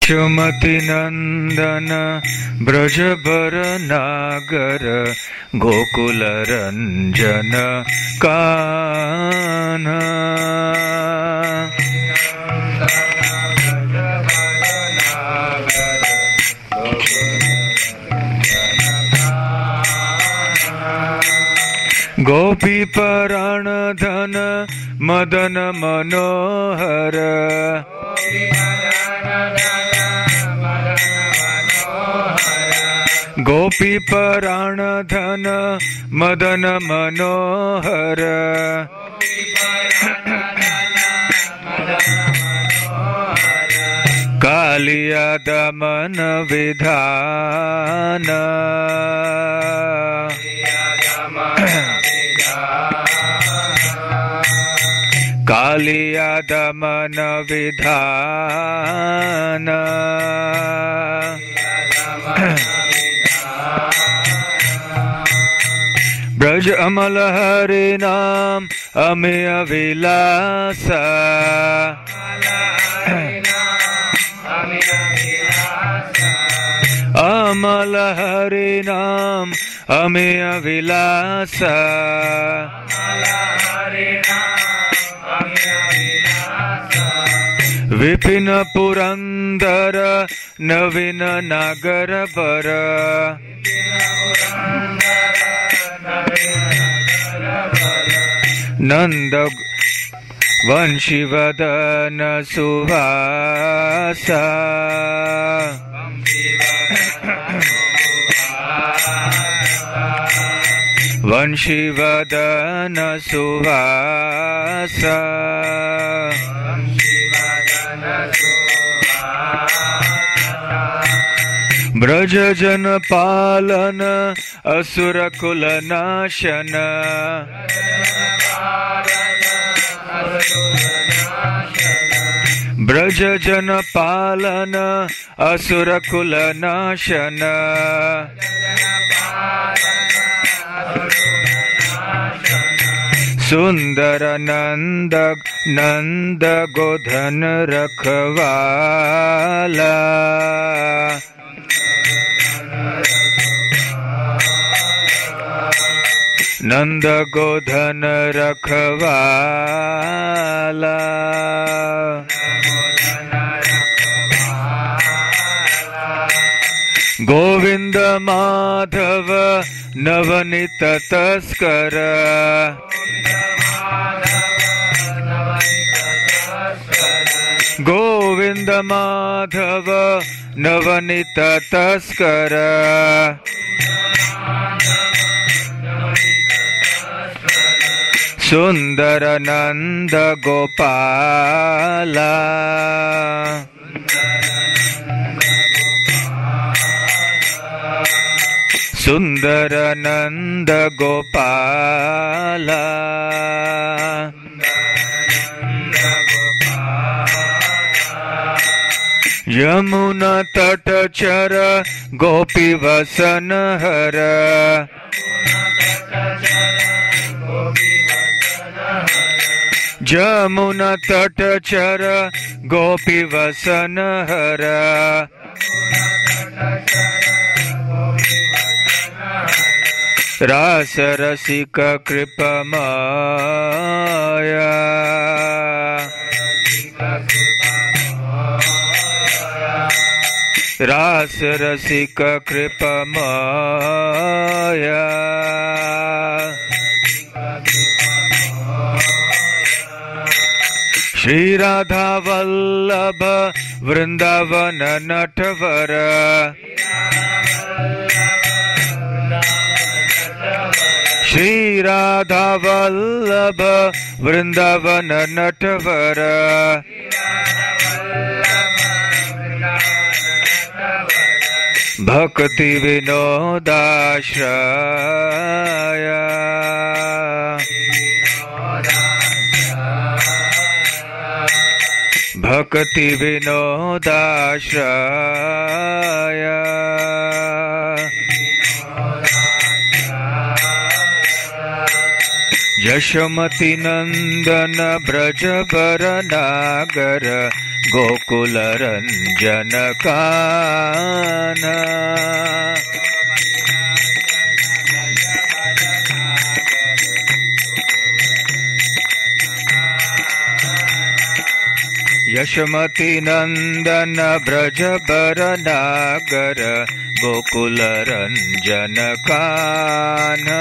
सुमति नंदन ब्रजबर नागर गोकुल रंजन कान्हा। गोपी पराण धन मदन मनोहर गोपी पराण धन मदन मनोहर कालिया दमन विधान कालिया दमन विधान ब्रज अमल हरि नाम अमेय विलास अमल हरि नाम अमेय विलास विपिन पुरंदर नवीन नागर बर नंद वंशीवदन सुवासा वंशीवदन सुवासा ब्रज जन पालन असुर कुल नाशन ब्रज जन पालन असुर कुल नाशन सुंदर नंद नंद गोधन रखवाला नंद गोधन रखवाला गोविंद माधव नवनीत तस्कर गोविंद माधव नवनीत तस्कर सुंदर नंद गोपाला सुंदर नंद गोपाला यमुना तट चर गोपी वसन हर यमुना तट चर गोपी वसन हर रास रसिक कृपमाया रास रसिक कृपमाया श्री राधा वल्लभ वृंदावन नटवर श्री राधा वल्लभ वृंदावन नटवर भक्ति विनोदाश्रय भक्ति विनोदाश्रय यशोमती नंदन ब्रजबर नागर गोकुल रंजन कान्हा। यशोमती नंदन ब्रजबर नागर गोकुल रंजन कान्हा।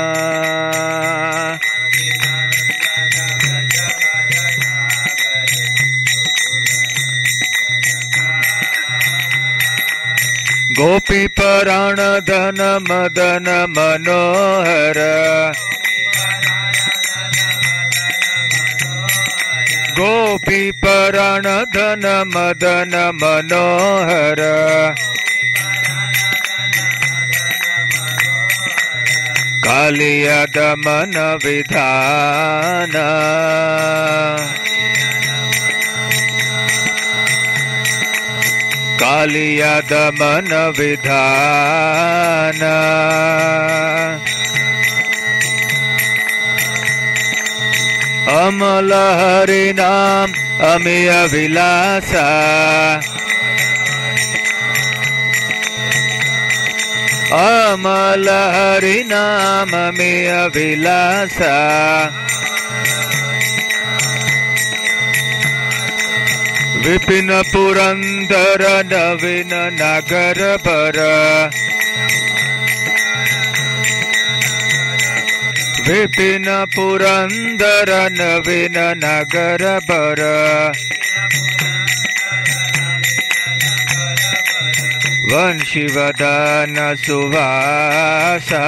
गोपी पराण धन मदन मनोहर। गोपी पराण धन मदन मनोहर। कालिया दमन विधान। कालिया दमन विधान। अमल हरि नाम अमेय विलासा। अमल हरि नाम अमेय विलासा। विपिन पुरंदर नवीन नगर पर। विपिन पुरंदर नवीन नगर पर। वंशीवदन सुवासा।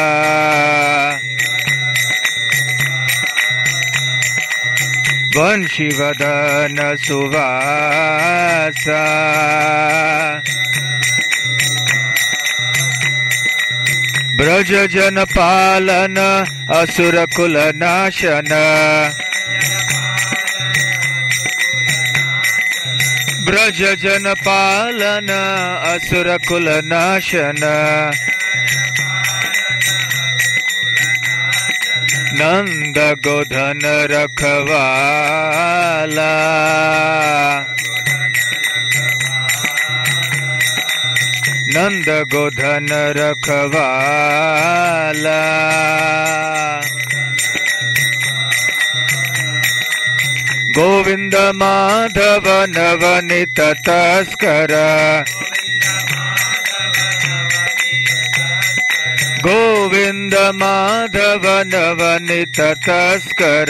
वंशीवदन सुवासा। ब्रज जन पालन असुर कुल नाशन। ब्रज जन पालन असुर कुल नाशन। नंद गोधन रखवाला। नंद गोधन रखवाला। गोविंद माधव नवनीत तस्कर। गोविंद माधव नवनीत तस्कर।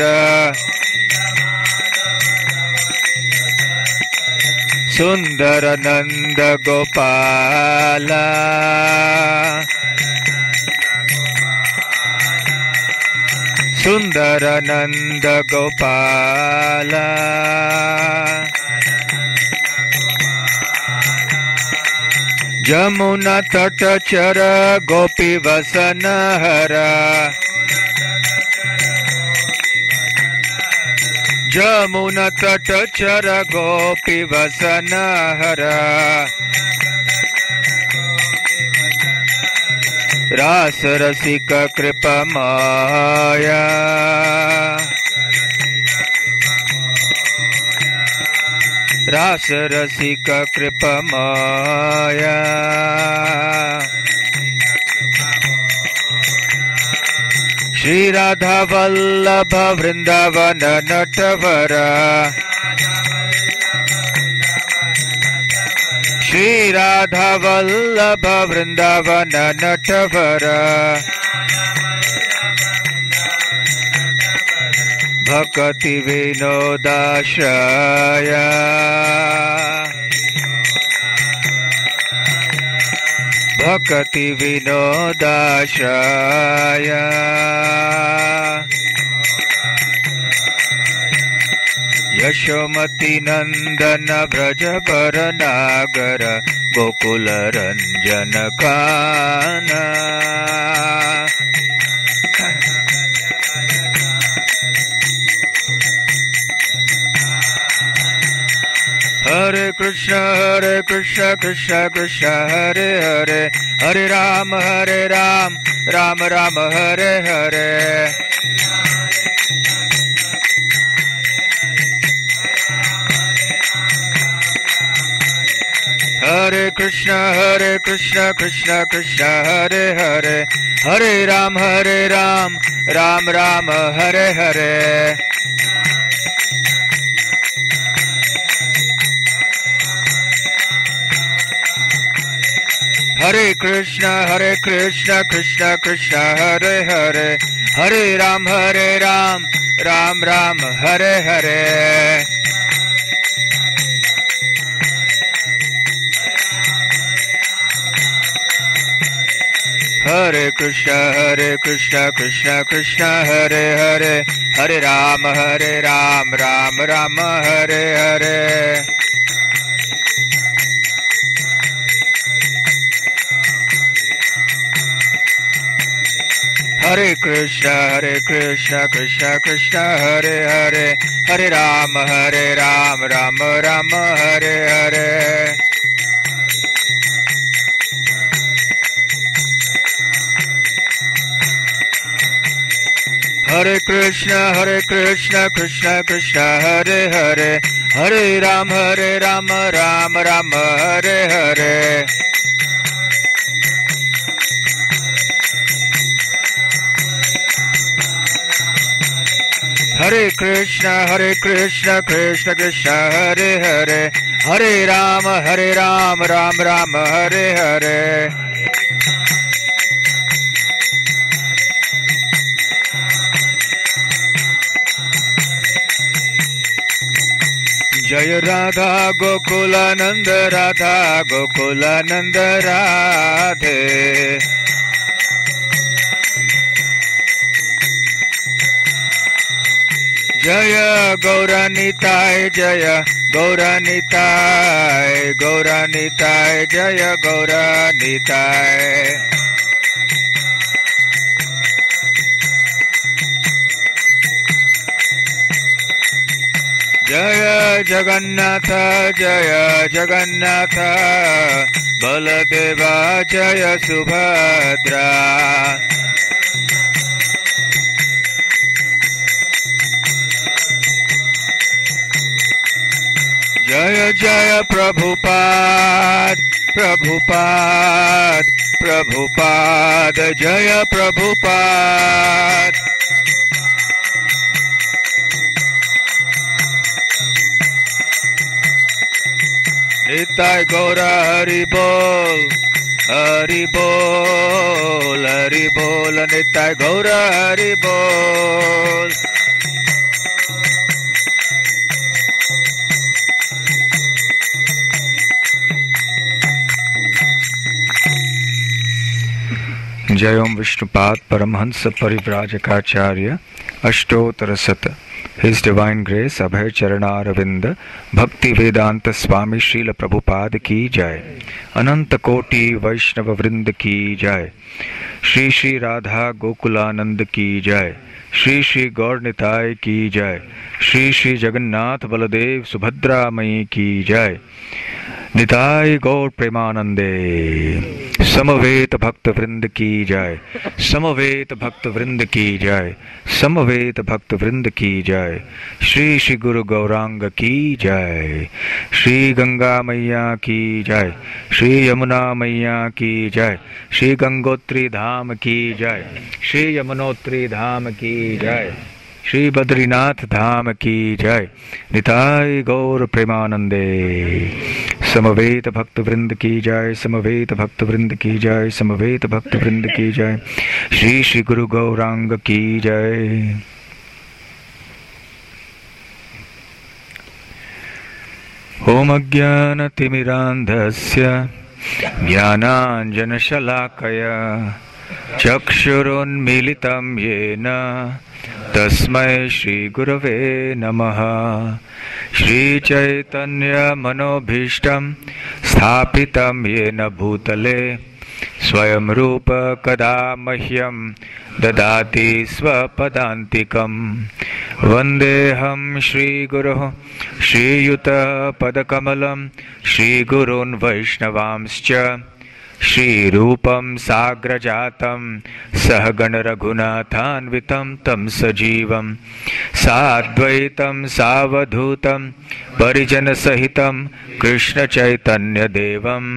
सुंदर नंद गोपाला। सुंदर नंद गोपाला। जमुना तट चर गोपी वसन हरा। जमुना तट चर गोपी वसन हरा। रास रसिक कृपमाया। रास रसिक कृपमाया। श्री राधा वल्लभ वृंदावन नटवर। श्री राधा वल्लभ वृंदावन नटवर। भक्ति विनोदाश्रय। भक्ति विनोदाश्रय। यशोमती नंदन ब्रजबर नागर Gokul Ranjan Kanha. Hare Krishna Krishna Krishna Hare Hare, Hare Ram Ram Ram Hare Hare. Hare Krishna Krishna Krishna Hare Hare, Hare Ram Ram Ram Hare Hare. Hare Krishna Krishna Krishna Hare Hare, Hare Ram Ram Ram Hare Hare. Hare Krishna Krishna Krishna Hare Hare, Hare Ram Ram Ram Hare Hare. Hare Krishna Krishna Krishna Hare Hare, Hare Ram Ram Ram Hare Hare. Hare Krishna Krishna Krishna Hare Hare, Hare Ram Ram Ram Hare Hare. Hare Krishna Krishna Krishna Hare Hare, Hare Ram Ram Ram Hare Hare. Jaya Radha Gokulanand Radha Gokulanand Radhe. Jaya Gauranitai Jaya Gauranitai Gauranitai Jaya Gauranitai. Jaya Jagannatha Jaya Jagannatha, Baladeva Jaya Subhadra. Jaya Jaya Prabhupada Prabhupada Prabhupada Jaya Prabhupada. Nitai Gaura Hari Bol Hari Bol Hari Bol Nitai Gaura Hari Bol. Jai Om Vishnupad Paramhansa Parivrajakacarya Ashtotara Sata. His Divine Grace Abhay Charana Bhakti Vedanta Swami Srila Prabhupada Ki Jai. Ananta Koti Vaishnava Vrinda Ki Jai. Shri Shri Radha Gokulanand Ki Jai. Shri Shri Gaur Nitai Ki Jai. Shri Shri Jagannath Baladev Subhadra Mai Ki Jai. Nitai Gaur Premanande. Samavet Bhakta Vrinda Ki Jai. Samavet Bhakta Vrinda Ki Jai. Samavet Bhakta Vrinda Ki Jai. Shri Shri Guru Gauranga Ki Jai. Shri Ganga Maiya Ki Jai. Shri Yamuna Maiya Ki Jai. Shri Gangotri Dham Ki Jai. Shri Yamunotri Dham Ki Jai. Shri Badrinath Dham Ki Jai. Nitai Gaur Premanande. Samaveta Bhakta Vrinda Ki Jai. Samaveta Bhakta Vrinda Ki Jai. Samaveta Bhakta Vrinda Ki Jai. Shri Shri Guru Gauranga Ki Jai. Om Ajnana Timirandhasya Jnananjana Shalakaya Chakshurunmilitam Yena Tasmai Shri Gurave Namaha. Shri Chaitanya Manobhishtam Sthapitam Yena Bhutale स्वयं रूप कदा मह्यं ददाति स्वपदान्तिकम्। वन्देऽहं श्रीगुरोः श्रीयुतपदकमलं श्रीगुरून् वैष्णवांश्च श्रीरूपं साग्रजातं सहगणरघुनाथान्वितं तं सजीवं साद्वैतं सावधूतं परिजनसहितं कृष्णचैतन्यदेवं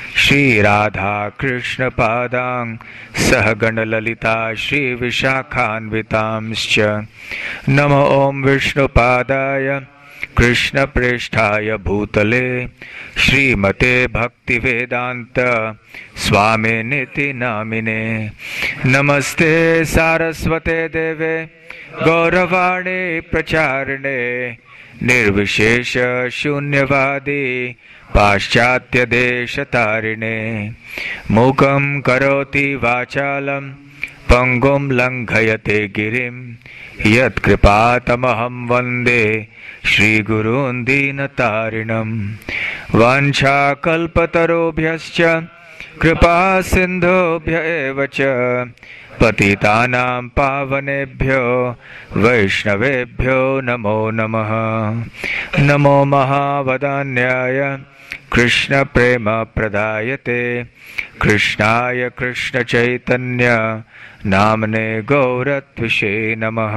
श्रीराधाकृष्णपादां सहगणललिता श्रीविशाखान्वितांश्च। नमो ॐ विष्णुपादाय कृष्णप्रेष्ठाय भूतले श्रीमते भक्तिवेदांत स्वामिनिति नामिने। नमस्ते सारस्वते देवे गौरवाणी प्रचारिणे निर्विशेष शून्यवादी पाश्चात्य देशतारिणे। मूकं करोति वाचालं पंगुं लंघयते गिरिं यत्कृपातमहं वन्दे श्रीगुरून् दीनतारिणम्। वाञ्छाकल्पतरुभ्यश्च कृपा सिन्धुभ्य एव च पतितानां पावनेभ्यो वैष्णवेभ्यो नमो नमः। नमो महावदान्याय कृष्ण प्रेम प्रदायते कृष्णाय कृष्ण चैतन्य नामने गौरत्विषे नमः।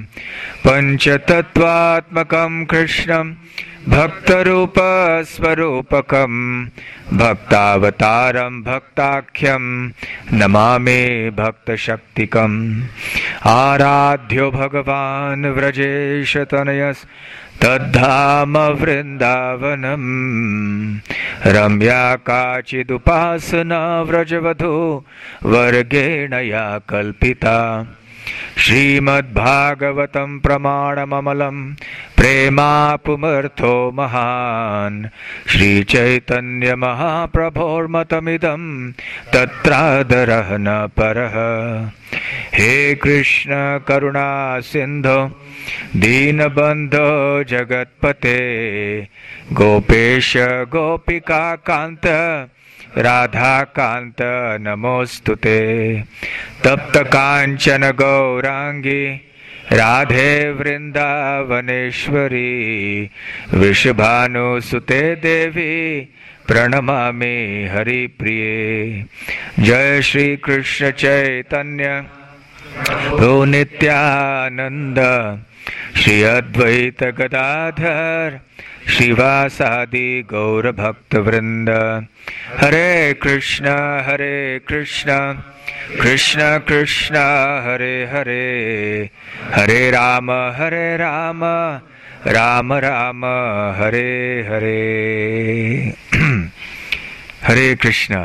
पंचतत्वात्मकं कृष्णं भक्तरूप स्वरूपकं भक्तावतारं भक्ताख्यं नमामि भक्तशक्तिकम्। आराध्यो भगवान् व्रजेश तनयस् तद्धाम वृंदावनम। रम्या काचिदुपासना व्रजवधू वर्गेण या कल्पिता। श्रीमद्भागवतं प्रमाणममलं प्रेमापुमर्थो महान्। श्रीचैतन्य महाप्रभोर्मतमिदं तत्रादरः न परः। हे कृष्ण करुणा सिंधो दीनबंधो जगत्पते गोपेश गोपिका कांत राधा कांत नमोस्तुते। तप्त कांचन गौरांगी राधे वृंदावनेश्वरी वृषभानुसुते देवी प्रणमामि हरिप्रिये। जय श्री कृष्ण चैतन्य प्रभु नित्यानंद श्री अद्वैत गदाधर श्रीवासादि गौर भक्त वृंद। हरे कृष्ण कृष्ण कृष्ण हरे हरे हरे राम राम राम हरे हरे। हरे कृष्ण।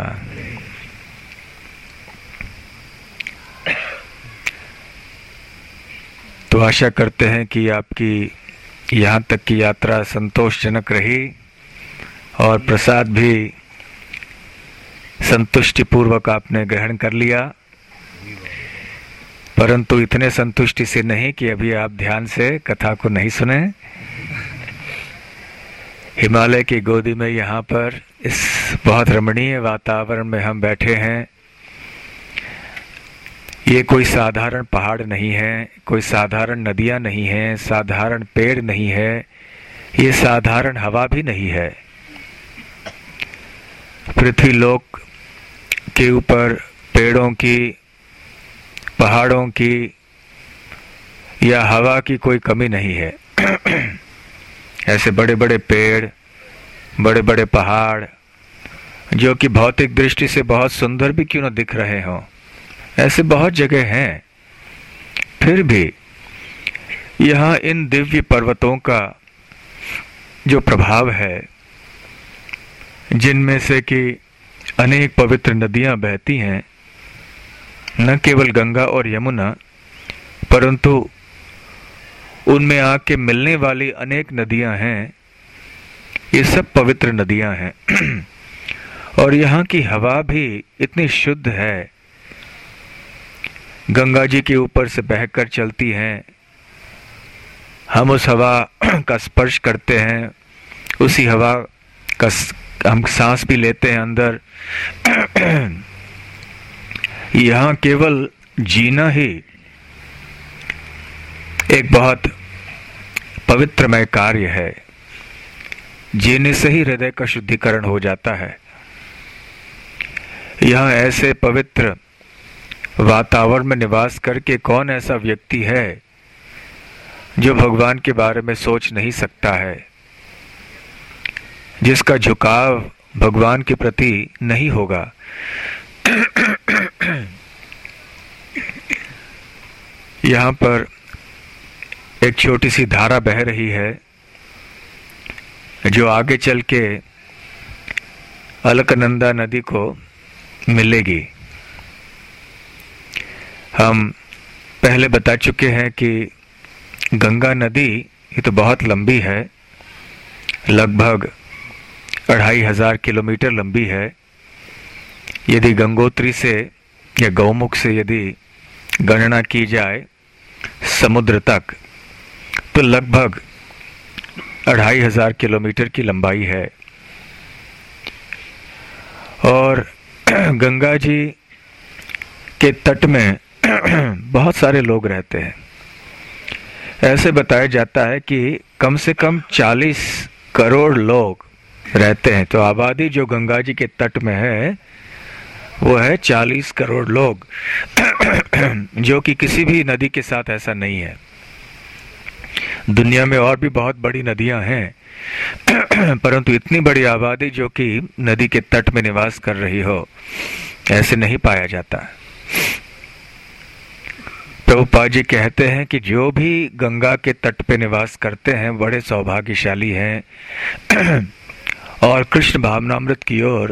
तो आशा करते हैं कि आपकी यहाँ तक की यात्रा संतोषजनक रही और प्रसाद भी संतुष्टि पूर्वक आपने ग्रहण कर लिया, परंतु इतने संतुष्टि से नहीं कि अभी आप ध्यान से कथा को नहीं सुने। हिमालय की गोदी में यहाँ पर इस बहुत रमणीय वातावरण में हम बैठे हैं। ये कोई साधारण पहाड़ नहीं है, कोई साधारण नदियाँ नहीं हैं, साधारण पेड़ नहीं है, ये साधारण हवा भी नहीं है। पृथ्वी लोक के ऊपर पेड़ों की, पहाड़ों की या हवा की कोई कमी नहीं है। ऐसे बड़े बड़े पेड़, बड़े बड़े पहाड़ जो कि भौतिक दृष्टि से बहुत सुंदर भी क्यों न दिख रहे हों, ऐसे बहुत जगह हैं। फिर भी यहाँ इन दिव्य पर्वतों का जो प्रभाव है, जिनमें से कि अनेक पवित्र नदियां बहती हैं, न केवल गंगा और यमुना, परंतु उनमें आके मिलने वाली अनेक नदियां हैं। ये सब पवित्र नदियां हैं। और यहाँ की हवा भी इतनी शुद्ध है, गंगा जी के ऊपर से बहकर चलती हैं। हम उस हवा का स्पर्श करते हैं, उसी हवा का हम सांस भी लेते हैं अंदर। यहाँ केवल जीना ही एक बहुत पवित्रमय कार्य है। जीने से ही हृदय का शुद्धिकरण हो जाता है। यहाँ ऐसे पवित्र वातावरण में निवास करके कौन ऐसा व्यक्ति है जो भगवान के बारे में सोच नहीं सकता है, जिसका झुकाव भगवान के प्रति नहीं होगा। यहाँ पर एक छोटी सी धारा बह रही है जो आगे चल के अलकनंदा नदी को मिलेगी। हम पहले बता चुके हैं कि गंगा नदी ये तो बहुत लंबी है, लगभग 2500 किलोमीटर लंबी है। यदि गंगोत्री से या गौमुख से यदि गणना की जाए समुद्र तक, तो लगभग 2500 किलोमीटर की लंबाई है। और गंगा जी के तट में बहुत सारे लोग रहते हैं। ऐसे बताया जाता है कि कम से कम 40 करोड़ लोग रहते हैं। तो आबादी जो गंगा जी के तट में है वो है 40 करोड़ लोग, जो कि किसी भी नदी के साथ ऐसा नहीं है। दुनिया में और भी बहुत बड़ी नदियां हैं, परंतु इतनी बड़ी आबादी जो कि नदी के तट में निवास कर रही हो, ऐसे नहीं पाया जाता। प्रभुपाद जी कहते हैं कि जो भी गंगा के तट पे निवास करते हैं बड़े सौभाग्यशाली हैं और कृष्ण भावनामृत की ओर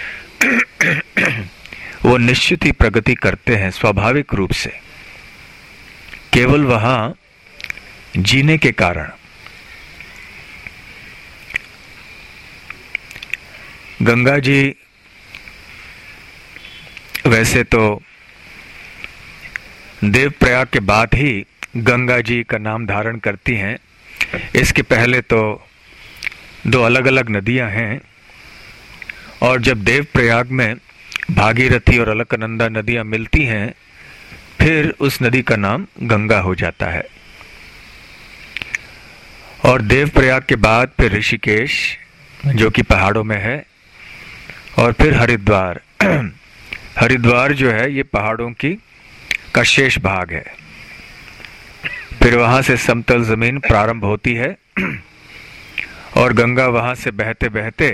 वो निश्चित ही प्रगति करते हैं स्वाभाविक रूप से, केवल वहां जीने के कारण। गंगा जी वैसे तो देवप्रयाग के बाद ही गंगा जी का नाम धारण करती हैं। इसके पहले तो 2 अलग अलग नदियां हैं, और जब देवप्रयाग में भागीरथी और अलकनंदा नदियां मिलती हैं, फिर उस नदी का नाम गंगा हो जाता है। और देवप्रयाग के बाद फिर ऋषिकेश जो कि पहाड़ों में है, और फिर हरिद्वार। हरिद्वार जो है ये पहाड़ों का शेष भाग है। फिर वहां से समतल जमीन प्रारंभ होती है और गंगा वहां से बहते बहते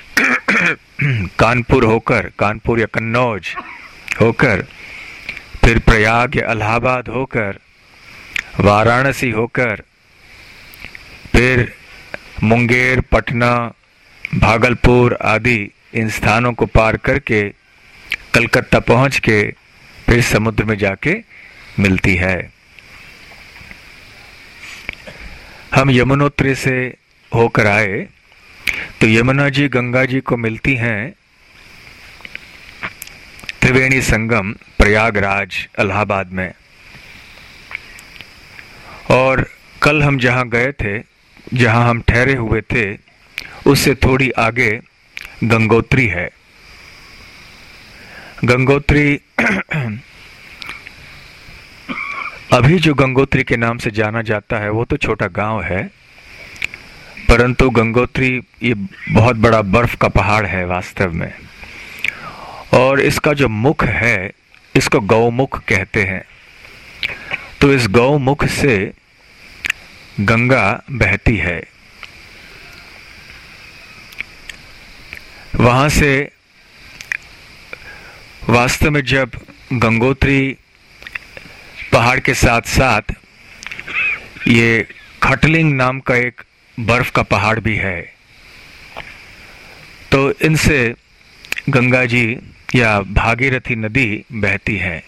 कानपुर होकर, कानपुर या कन्नौज होकर, फिर प्रयाग या इलाहाबाद होकर, वाराणसी होकर, फिर मुंगेर, पटना, भागलपुर आदि इन स्थानों को पार करके कलकत्ता पहुंच के फिर समुद्र में जाके मिलती है। हम यमुनोत्री से होकर आए तो यमुना जी गंगा जी को मिलती हैं त्रिवेणी संगम प्रयागराज इलाहाबाद में। और कल हम जहां गए थे, जहां हम ठहरे हुए थे, उससे थोड़ी आगे गंगोत्री है। गंगोत्री अभी जो गंगोत्री के नाम से जाना जाता है वो तो छोटा गांव है, परंतु गंगोत्री ये बहुत बड़ा बर्फ का पहाड़ है वास्तव में। और इसका जो मुख है इसको गौमुख कहते हैं। तो इस गौमुख से गंगा बहती है। वहां से वास्तव में जब गंगोत्री पहाड़ के साथ साथ ये खटलिंग नाम का एक बर्फ का पहाड़ भी है, तो इनसे गंगा जी या भागीरथी नदी बहती है।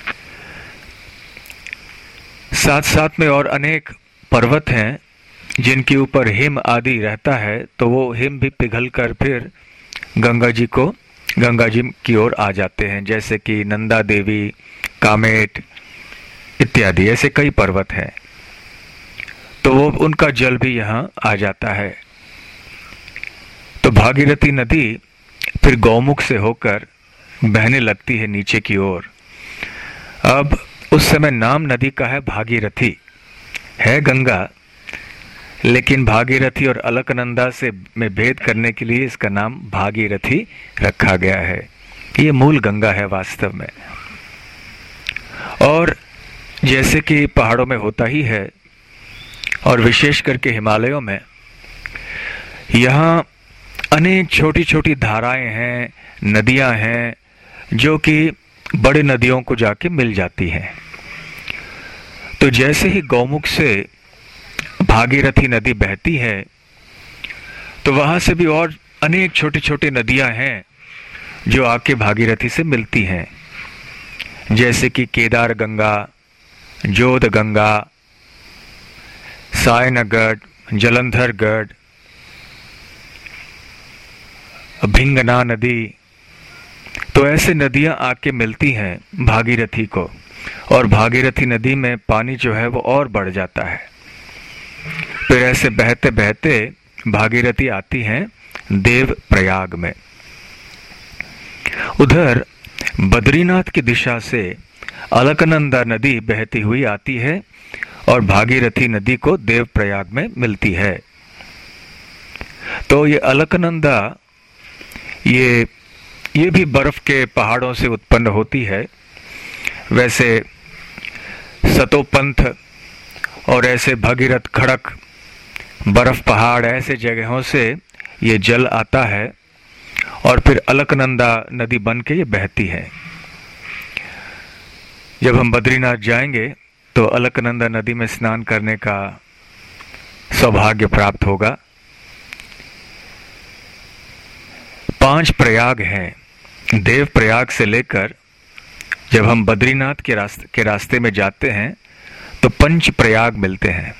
साथ साथ में और अनेक पर्वत हैं जिनके ऊपर हिम आदि रहता है, तो वो हिम भी पिघलकर फिर गंगा जी की ओर आ जाते हैं, जैसे कि नंदा देवी, कामेट इत्यादि ऐसे कई पर्वत हैं। तो वो उनका जल भी यहाँ आ जाता है। तो भागीरथी नदी फिर गौमुख से होकर बहने लगती है नीचे की ओर अब उस समय नाम नदी का है भागीरथी, है गंगा, लेकिन भागीरथी और अलकनंदा से में भेद करने के लिए इसका नाम भागीरथी रखा गया है। ये मूल गंगा है वास्तव में। और जैसे कि पहाड़ों में होता ही है और विशेष करके हिमालयों में, यहाँ अनेक छोटी छोटी धाराएं हैं, नदियां हैं, जो कि बड़ी नदियों को जाके मिल जाती हैं। तो जैसे ही गौमुख से भागीरथी नदी बहती है, तो वहां से भी और अनेक छोटी छोटी नदियां हैं जो आके भागीरथी से मिलती हैं, जैसे कि केदार गंगा, जोध गंगा, सायनगढ़, जलंधरगढ़, भिंगना नदी। तो ऐसे नदियां आके मिलती हैं भागीरथी को, और भागीरथी नदी में पानी जो है वो और बढ़ जाता है। फिर ऐसे बहते बहते भागीरथी आती हैं देव प्रयाग में। उधर बद्रीनाथ की दिशा से अलकनंदा नदी बहती हुई आती है और भागीरथी नदी को देव प्रयाग में मिलती है। तो ये अलकनंदा ये भी बर्फ के पहाड़ों से उत्पन्न होती है। वैसे सतोपंथ और ऐसे भगीरथ खड़क बर्फ पहाड़ ऐसे जगहों से ये जल आता है और फिर अलकनंदा नदी बन के ये बहती है। जब हम बद्रीनाथ जाएंगे तो अलकनंदा नदी में स्नान करने का सौभाग्य प्राप्त होगा। 5 प्रयाग हैं। देव प्रयाग से लेकर जब हम बद्रीनाथ के रास्ते में जाते हैं तो 5 प्रयाग मिलते हैं।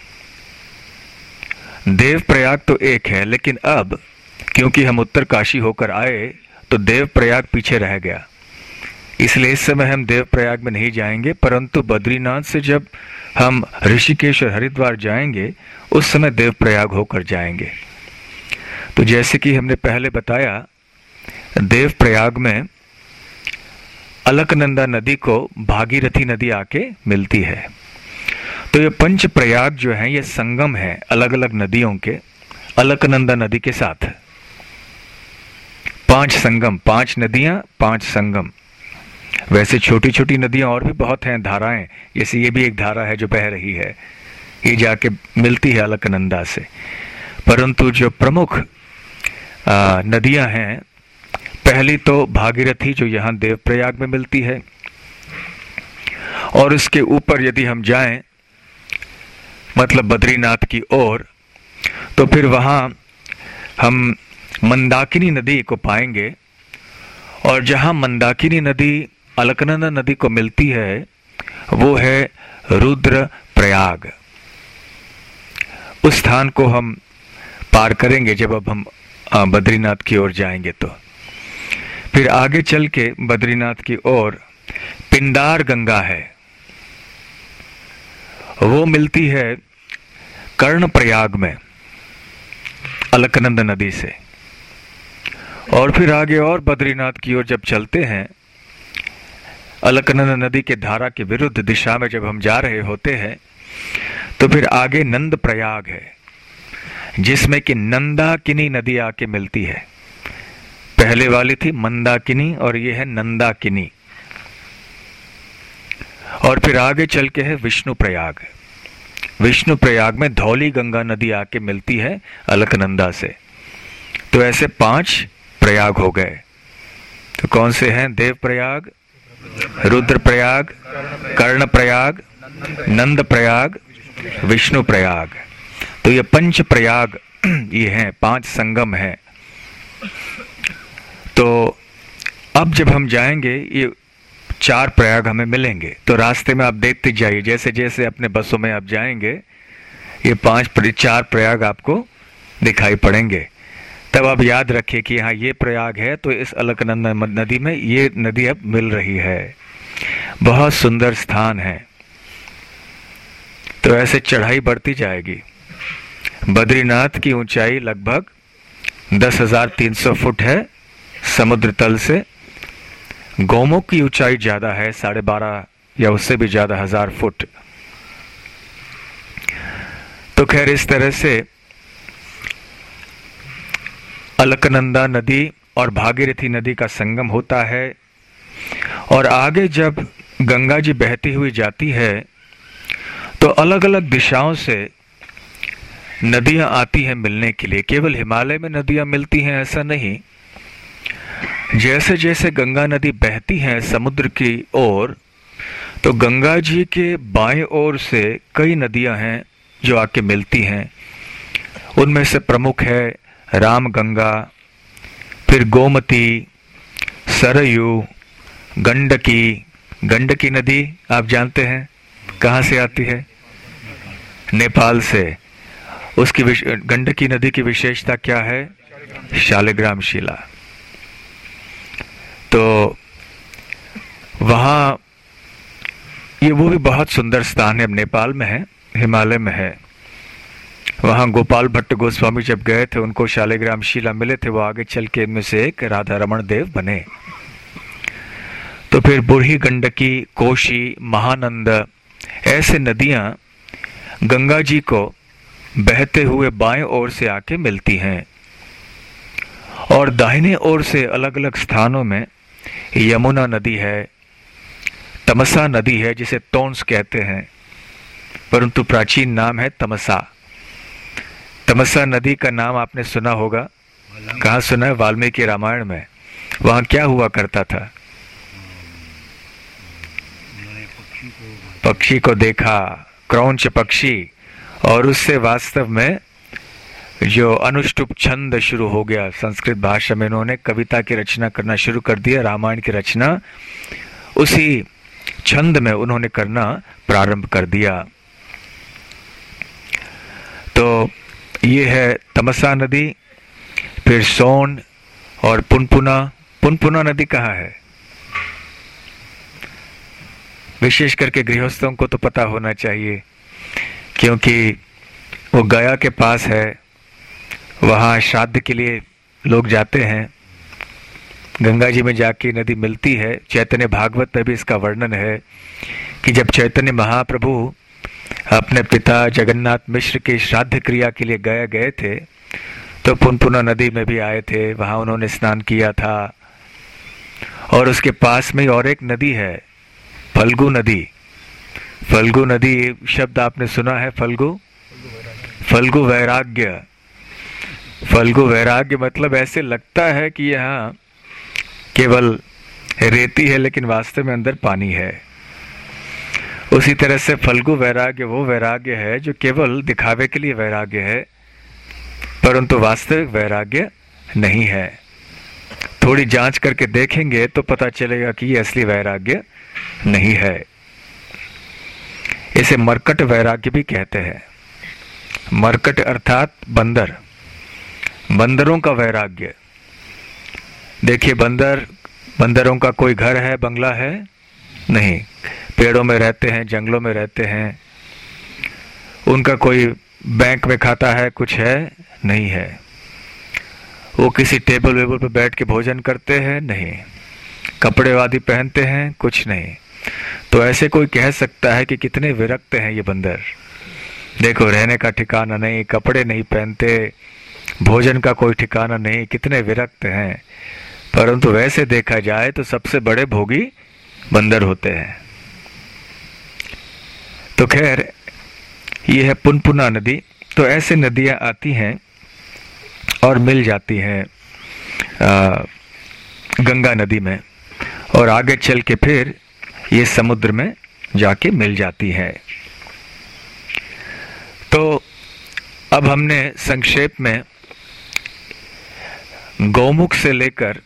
देव प्रयाग तो एक है, लेकिन अब क्योंकि हम उत्तर काशी होकर आए तो देव प्रयाग पीछे रह गया, इसलिए इस समय हम देव प्रयाग में नहीं जाएंगे। परंतु बद्रीनाथ से जब हम ऋषिकेश और हरिद्वार जाएंगे उस समय देव प्रयाग होकर जाएंगे। तो जैसे कि हमने पहले बताया, देव प्रयाग में अलकनंदा नदी को भागीरथी नदी आके मिलती है। तो ये 5 प्रयाग जो हैं ये संगम है अलग अलग नदियों के अलकनंदा नदी के साथ। 5 संगम, 5 नदियां, 5 संगम। वैसे छोटी छोटी नदियां और भी बहुत हैं, धाराएं, जैसे ये भी एक धारा है जो बह रही है, ये जाके मिलती है अलकनंदा से। परंतु जो प्रमुख नदियां हैं, पहली तो भागीरथी जो यहाँ देवप्रयाग में मिलती है, और उसके ऊपर यदि हम जाएं मतलब बद्रीनाथ की ओर, तो फिर वहां हम मंदाकिनी नदी को पाएंगे। और जहां मंदाकिनी नदी अलकनंदा नदी को मिलती है वो है रुद्र प्रयाग। उस स्थान को हम पार करेंगे जब अब हम बद्रीनाथ की ओर जाएंगे। तो फिर आगे चल के बद्रीनाथ की ओर पिंडार गंगा है, वो मिलती है कर्णप्रयाग में अलकनंदा नदी से। और फिर आगे और बद्रीनाथ की ओर जब चलते हैं, अलकनंदा नदी के धारा के विरुद्ध दिशा में जब हम जा रहे होते हैं, तो फिर आगे नंद प्रयाग है, जिसमें कि नंदाकिनी नदी आके मिलती है। पहले वाली थी मंदाकिनी और ये है नंदाकिनी। और फिर आगे चल के है विष्णु प्रयाग। विष्णु प्रयाग में धौली गंगा नदी आके मिलती है अलकनंदा से। तो ऐसे 5 प्रयाग हो गए। तो कौन से हैं? देव प्रयाग, रुद्र प्रयाग, कर्ण प्रयाग, नंद प्रयाग, विष्णु प्रयाग। तो ये 5 प्रयाग ये हैं, 5 संगम हैं। तो अब जब हम जाएंगे ये 4 प्रयाग हमें मिलेंगे। तो रास्ते में आप देखते जाइए, जैसे जैसे अपने बसों में आप जाएंगे ये 4 प्रयाग आपको दिखाई पड़ेंगे। तब आप याद रखिए कि हाँ ये प्रयाग है, तो इस अलकनंदा नदी में ये नदी अब मिल रही है। बहुत सुंदर स्थान है। तो ऐसे चढ़ाई बढ़ती जाएगी। बद्रीनाथ की ऊंचाई लगभग 10,300 फुट है समुद्र तल से। गौमुख की ऊंचाई ज्यादा है, 12.5 या उससे भी ज्यादा 1000 फुट। तो खैर इस तरह से अलकनंदा नदी और भागीरथी नदी का संगम होता है, और आगे जब गंगा जी बहती हुई जाती है तो अलग अलग दिशाओं से नदियां आती हैं मिलने के लिए। केवल हिमालय में नदियां मिलती हैं ऐसा नहीं, जैसे जैसे गंगा नदी बहती है समुद्र की ओर, तो गंगा जी के बाएं ओर से कई नदियां हैं जो आके मिलती हैं। उनमें से प्रमुख है रामगंगा, फिर गोमती, सरयू, गंडकी। गंडकी नदी आप जानते हैं कहाँ से आती है? नेपाल से। उसकी गंडकी नदी की विशेषता क्या है? शालिग्राम शिला। तो वहाँ ये वो भी बहुत सुंदर स्थान है, नेपाल में है, हिमालय में है। वहाँ गोपाल भट्ट गोस्वामी जब गए थे, उनको शालिग्राम शिला मिले थे, वो आगे चल के इनमें से एक राधा रमण देव बने। तो फिर बूढ़ी गंडकी, कोशी, महानंद, ऐसे नदियां गंगा जी को बहते हुए बाएं ओर से आके मिलती हैं, और दाहिने ओर से अलग अलग स्थानों में यमुना नदी है, तमसा नदी है जिसे तोंस कहते हैं, परंतु प्राचीन नाम है तमसा। तमसा नदी का नाम आपने सुना होगा, कहाँ सुना है? वाल्मीकि रामायण में। वहां क्या हुआ करता था? पक्षी को देखा, क्रौंच पक्षी, और उससे वास्तव में जो अनुष्टुप छंद शुरू हो गया। संस्कृत भाषा में इन्होंने कविता की रचना करना शुरू कर दिया। रामायण की रचना उसी छंद में उन्होंने करना प्रारंभ कर दिया। तो ये है तमसा नदी। फिर सोन और पुनपुना। पुनपुना नदी कहाँ है? विशेष करके गृहस्थों को तो पता होना चाहिए, क्योंकि वो गया के पास है। वहाँ श्राद्ध के लिए लोग जाते हैं, गंगा जी में जाके नदी मिलती है। चैतन्य भागवत में भी इसका वर्णन है कि जब चैतन्य महाप्रभु अपने पिता जगन्नाथ मिश्र के श्राद्ध क्रिया के लिए गए थे, तो पुनपुना नदी में भी आए थे, वहाँ उन्होंने स्नान किया था। और उसके पास में और एक नदी है, फल्गु नदी। फल्गु नदी शब्द आपने सुना है? फल्गु वैराग्य। फल्गु वैराग्य मतलब ऐसे लगता है कि यहाँ केवल रेती है, लेकिन वास्तव में अंदर पानी है। उसी तरह से फल्गु वैराग्य वो वैराग्य है जो केवल दिखावे के लिए वैराग्य है, परंतु वास्तविक वैराग्य नहीं है। थोड़ी जांच करके देखेंगे तो पता चलेगा कि ये असली वैराग्य नहीं है। इसे मरकट वैराग्य भी कहते हैं। मरकट अर्थात बंदर, बंदरों का वैराग्य। देखिए, बंदरों का कोई घर है, बंगला है? नहीं। पेड़ों में रहते हैं, जंगलों में रहते हैं। उनका कोई बैंक में खाता है, कुछ है? नहीं है। वो किसी टेबल वेबल पर बैठ के भोजन करते हैं? नहीं। कपड़े आदि पहनते हैं? कुछ नहीं। तो ऐसे कोई कह सकता है कि कितने विरक्त हैं ये बंदर। देखो, रहने का ठिकाना नहीं, कपड़े नहीं पहनते, भोजन का कोई ठिकाना नहीं, कितने विरक्त हैं। परंतु वैसे देखा जाए तो सबसे बड़े भोगी बंदर होते हैं। तो खैर, ये है पुनपुना नदी। तो ऐसे नदियां आती हैं और मिल जाती हैं गंगा नदी में, और आगे चल के फिर ये समुद्र में जाके मिल जाती है। तो अब हमने संक्षेप में गौमुख से लेकर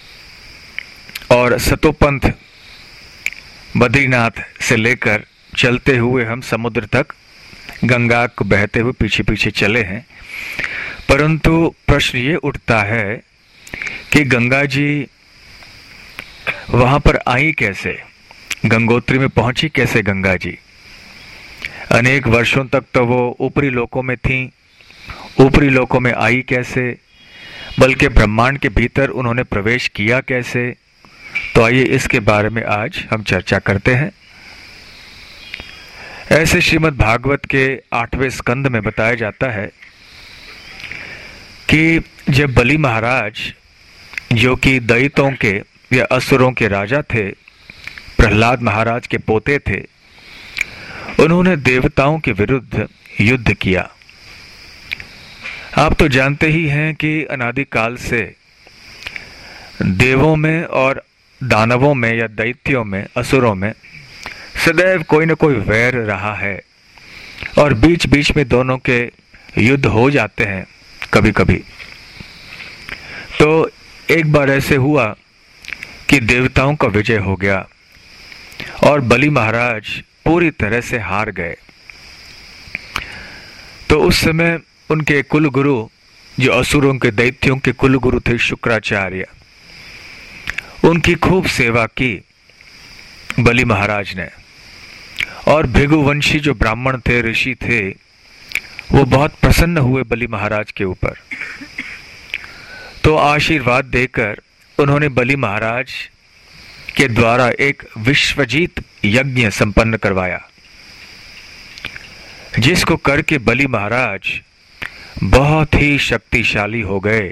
और सतोपंथ, बद्रीनाथ से लेकर चलते हुए हम समुद्र तक गंगा को बहते हुए पीछे पीछे चले हैं। परंतु प्रश्न ये उठता है कि गंगा जी वहां पर आई कैसे? गंगोत्री में पहुंची कैसे गंगा जी? अनेक वर्षों तक तो वो ऊपरी लोकों में थी, ऊपरी लोकों में आई कैसे? बल्कि ब्रह्मांड के भीतर उन्होंने प्रवेश किया कैसे? तो आइए इसके बारे में आज हम चर्चा करते हैं। ऐसे श्रीमद् भागवत के 8वें स्कंद में बताया जाता है कि जब बलि महाराज, जो कि दैत्यों के या असुरों के राजा थे, प्रहलाद महाराज के पोते थे, उन्होंने देवताओं के विरुद्ध युद्ध किया। आप तो जानते ही हैं कि अनादिकाल से देवों में और दानवों में या दैत्यों में, असुरों में सदैव कोई न कोई वैर रहा है और बीच बीच में दोनों के युद्ध हो जाते हैं कभी कभी। तो एक बार ऐसे हुआ कि देवताओं का विजय हो गया और बलि महाराज पूरी तरह से हार गए। तो उस समय उनके कुल गुरु, जो असुरों के दैत्यों के कुल गुरु थे शुक्राचार्य, उनकी खूब सेवा की बलि महाराज ने। और भृगुवंशी जो ब्राह्मण थे, ऋषि थे, वो बहुत प्रसन्न हुए बलि महाराज के ऊपर। तो आशीर्वाद देकर उन्होंने बलि महाराज के द्वारा एक विश्वजीत यज्ञ संपन्न करवाया, जिसको करके बलि महाराज बहुत ही शक्तिशाली हो गए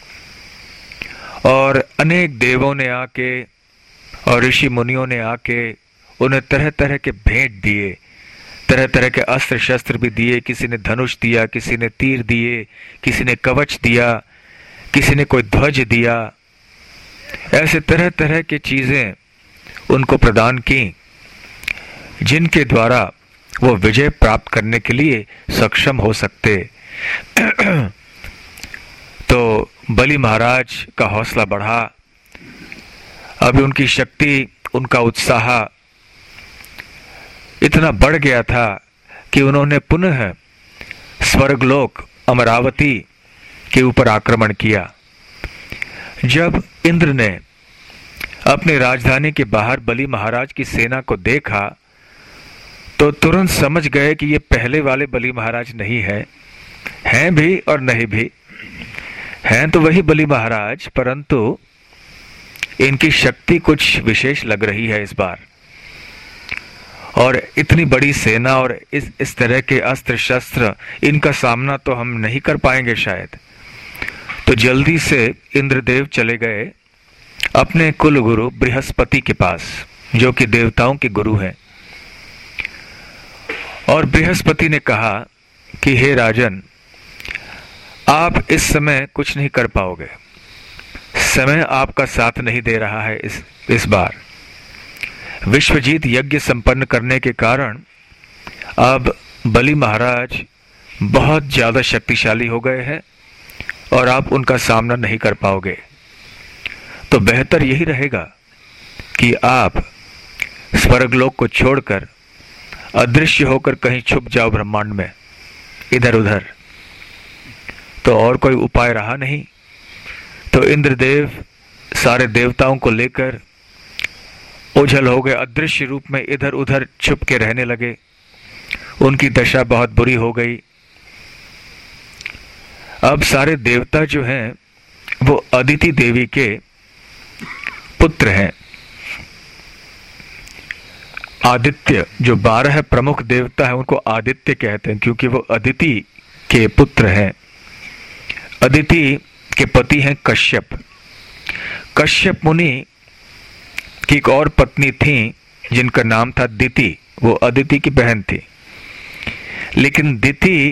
और अनेक देवों ने आके और ऋषि मुनियों ने आके उन्हें तरह तरह के भेंट दिए, तरह तरह के अस्त्र शस्त्र भी दिए। किसी ने धनुष दिया, किसी ने तीर दिए, किसी ने कवच दिया, किसी ने कोई ध्वज दिया। ऐसे तरह तरह की चीजें उनको प्रदान की, जिनके द्वारा वो विजय प्राप्त करने के लिए सक्षम हो सकते। तो बलि महाराज का हौसला बढ़ा। अब उनकी शक्ति, उनका उत्साह इतना बढ़ गया था कि उन्होंने पुनः स्वर्गलोक अमरावती के ऊपर आक्रमण किया। जब इंद्र ने अपनी राजधानी के बाहर बलि महाराज की सेना को देखा तो तुरंत समझ गए कि ये पहले वाले बलि महाराज नहीं है, हैं भी और नहीं भी। हैं तो वही बलि महाराज, परंतु इनकी शक्ति कुछ विशेष लग रही है इस बार। और इतनी बड़ी सेना और इस तरह के अस्त्र शस्त्र, इनका सामना तो हम नहीं कर पाएंगे शायद। तो जल्दी से इंद्रदेव चले गए अपने कुल गुरु बृहस्पति के पास, जो कि देवताओं के गुरु हैं। और बृहस्पति ने कहा कि हे राजन, आप इस समय कुछ नहीं कर पाओगे, समय आपका साथ नहीं दे रहा है। इस बार विश्वजीत यज्ञ संपन्न करने के कारण अब बलि महाराज बहुत ज्यादा शक्तिशाली हो गए हैं और आप उनका सामना नहीं कर पाओगे। तो बेहतर यही रहेगा कि आप स्वर्गलोक को छोड़कर अदृश्य होकर कहीं छुप जाओ ब्रह्मांड में, इधर उधर। तो और कोई उपाय रहा नहीं। तो इंद्रदेव सारे देवताओं को लेकर ओझल हो गए, अदृश्य रूप में इधर उधर छुप के रहने लगे। उनकी दशा बहुत बुरी हो गई। अब सारे देवता जो हैं वो अदिति देवी के पुत्र हैं। आदित्य, जो 12 प्रमुख देवता हैं, उनको आदित्य कहते हैं क्योंकि वो अदिति के पुत्र हैं। अदिति के पति हैं कश्यप। कश्यप मुनि की एक और पत्नी थी जिनका नाम था दिति, वो अदिति की बहन थी। लेकिन दिति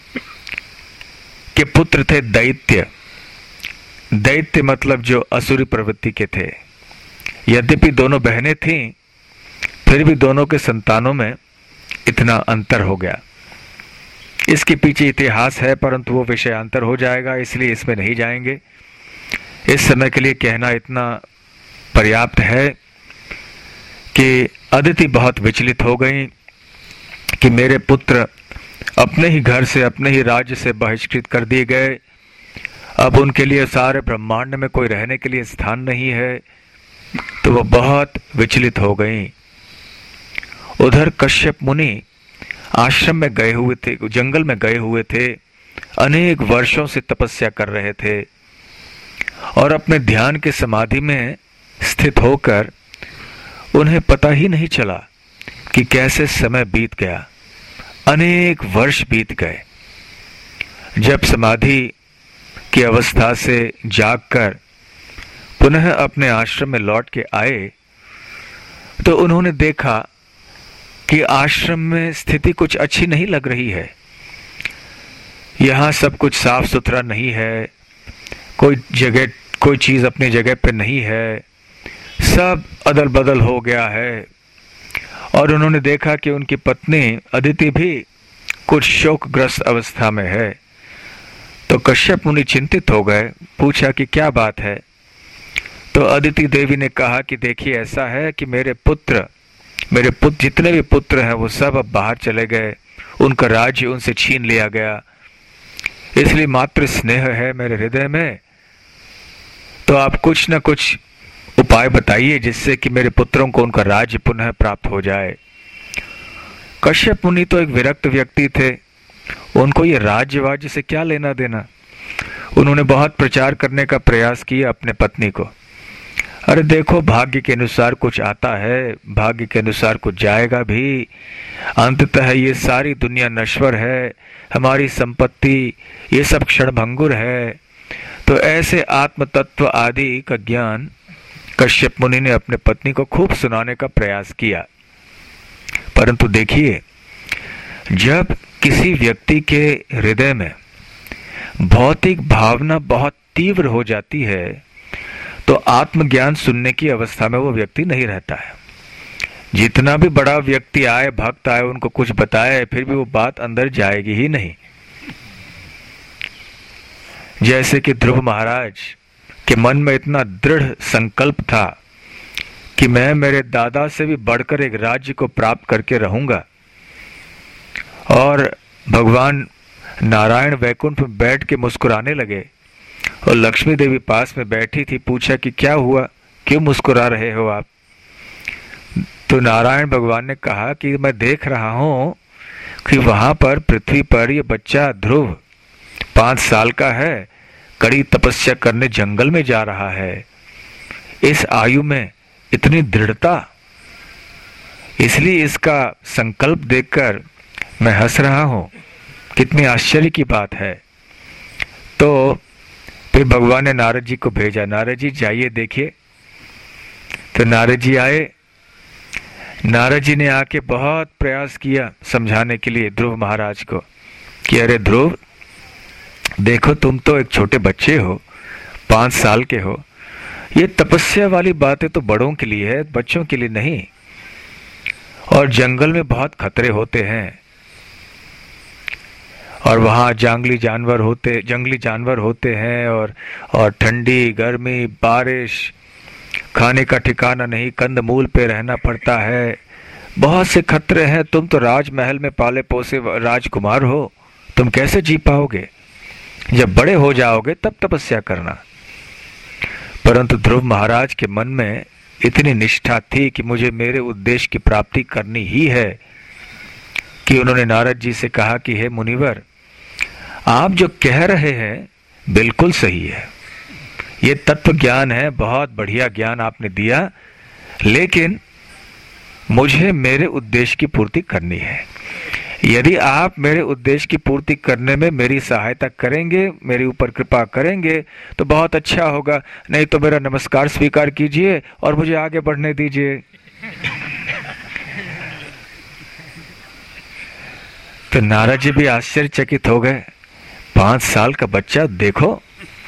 के पुत्र थे दैत्य। दैत्य मतलब जो असुरी प्रवृत्ति के थे। यद्यपि दोनों बहनें थीं, फिर भी दोनों के संतानों में इतना अंतर हो गया। इसके पीछे इतिहास है, परंतु वो विषयांतर हो जाएगा, इसलिए इसमें नहीं जाएंगे। इस समय के लिए कहना इतना पर्याप्त है कि अदिति बहुत विचलित हो गई कि मेरे पुत्र अपने ही घर से, अपने ही राज्य से बहिष्कृत कर दिए गए। अब उनके लिए सारे ब्रह्मांड में कोई रहने के लिए स्थान नहीं है। तो वो बहुत विचलित हो गई। उधर कश्यप मुनि आश्रम में गए हुए थे, जंगल में गए हुए थे, अनेक वर्षों से तपस्या कर रहे थे और अपने ध्यान के समाधि में स्थित होकर उन्हें पता ही नहीं चला कि कैसे समय बीत गया, अनेक वर्ष बीत गए। जब समाधि की अवस्था से जागकर पुनः अपने आश्रम में लौट के आए तो उन्होंने देखा कि आश्रम में स्थिति कुछ अच्छी नहीं लग रही है। यहाँ सब कुछ साफ सुथरा नहीं है, कोई चीज अपनी जगह पे नहीं है, सब अदल बदल हो गया है। और उन्होंने देखा कि उनकी पत्नी अदिति भी कुछ शोकग्रस्त अवस्था में है। तो कश्यप मुनि चिंतित हो गए, पूछा कि क्या बात है। तो अदिति देवी ने कहा कि देखिए, ऐसा है कि मेरे पुत्र जितने भी पुत्र हैं वो सब अब बाहर चले गए, उनका राज्य उनसे छीन लिया गया, इसलिए मातृ स्नेह है मेरे हृदय में। तो आप कुछ न कुछ उपाय बताइए जिससे कि मेरे पुत्रों को उनका राज्य पुनः प्राप्त हो जाए। कश्यप मुनि तो एक विरक्त व्यक्ति थे, उनको ये राज्य से क्या लेना देना। उन्होंने बहुत प्रचार करने का प्रयास किया अपने पत्नी को, अरे देखो भाग्य के अनुसार कुछ आता है, भाग्य के अनुसार कुछ जाएगा भी, अंततः ये सारी दुनिया नश्वर है, हमारी संपत्ति ये सब क्षणभंगुर है। तो ऐसे आत्म तत्व आदि का ज्ञान कश्यप मुनि ने अपने पत्नी को खूब सुनाने का प्रयास किया। परंतु देखिए, जब किसी व्यक्ति के हृदय में भौतिक भावना बहुत तीव्र हो जाती है तो आत्मज्ञान सुनने की अवस्था में वो व्यक्ति नहीं रहता है। जितना भी बड़ा व्यक्ति आए, भक्त आए, उनको कुछ बताए, फिर भी वो बात अंदर जाएगी ही नहीं। जैसे कि ध्रुव महाराज के मन में इतना दृढ़ संकल्प था कि मैं मेरे दादा से भी बढ़कर एक राज्य को प्राप्त करके रहूंगा। और भगवान नारायण वैकुंठ में बैठ के मुस्कुराने लगे और लक्ष्मी देवी पास में बैठी थी। पूछा कि क्या हुआ, क्यों मुस्कुरा रहे हो आप। तो नारायण भगवान ने कहा कि मैं देख रहा हूं कि वहां पर पृथ्वी पर ये बच्चा ध्रुव 5 साल का है, कड़ी तपस्या करने जंगल में जा रहा है। इस आयु में इतनी दृढ़ता, इसलिए इसका संकल्प देखकर मैं हंस रहा हूं। कितनी आश्चर्य की बात है। तो फिर भगवान ने नारद जी को भेजा, नारद जी जाइए देखिए। तो नारद जी आए। नारद जी ने आके बहुत प्रयास किया समझाने के लिए ध्रुव महाराज को कि अरे ध्रुव, देखो तुम तो एक छोटे बच्चे हो, 5 साल के हो, ये तपस्या वाली बातें तो बड़ों के लिए है, बच्चों के लिए नहीं। और जंगल में बहुत खतरे होते हैं और वहां जंगली जानवर होते हैं और ठंडी गर्मी बारिश, खाने का ठिकाना नहीं, कंदमूल पे रहना पड़ता है, बहुत से खतरे हैं। तुम तो राजमहल में पाले पोसे राजकुमार हो, तुम कैसे जी पाओगे। जब बड़े हो जाओगे तब तपस्या करना। परंतु ध्रुव महाराज के मन में इतनी निष्ठा थी कि मुझे मेरे उद्देश्य की प्राप्ति करनी ही है कि उन्होंने नारद जी से कहा कि हे मुनिवर, आप जो कह रहे हैं बिल्कुल सही है, ये तत्व ज्ञान है, बहुत बढ़िया ज्ञान आपने दिया, लेकिन मुझे मेरे उद्देश्य की पूर्ति करनी है। यदि आप मेरे उद्देश्य की पूर्ति करने में मेरी सहायता करेंगे, मेरे ऊपर कृपा करेंगे तो बहुत अच्छा होगा, नहीं तो मेरा नमस्कार स्वीकार कीजिए और मुझे आगे बढ़ने दीजिए। तो नारद जी भी आश्चर्यचकित हो गए। 5 साल का बच्चा, देखो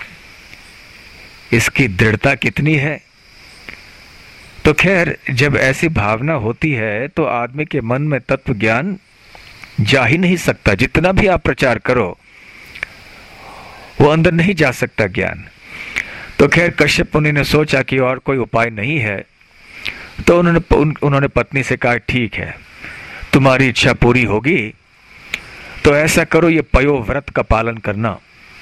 इसकी दृढ़ता कितनी है। तो खैर, जब ऐसी भावना होती है तो आदमी के मन में तत्व ज्ञान जा ही नहीं सकता। जितना भी आप प्रचार करो वो अंदर नहीं जा सकता ज्ञान। तो खैर कश्यप मुनि ने सोचा कि और कोई उपाय नहीं है। तो उन्होंने पत्नी से कहा, ठीक है, तुम्हारी इच्छा पूरी होगी तो ऐसा करो, ये पयोव्रत का पालन करना।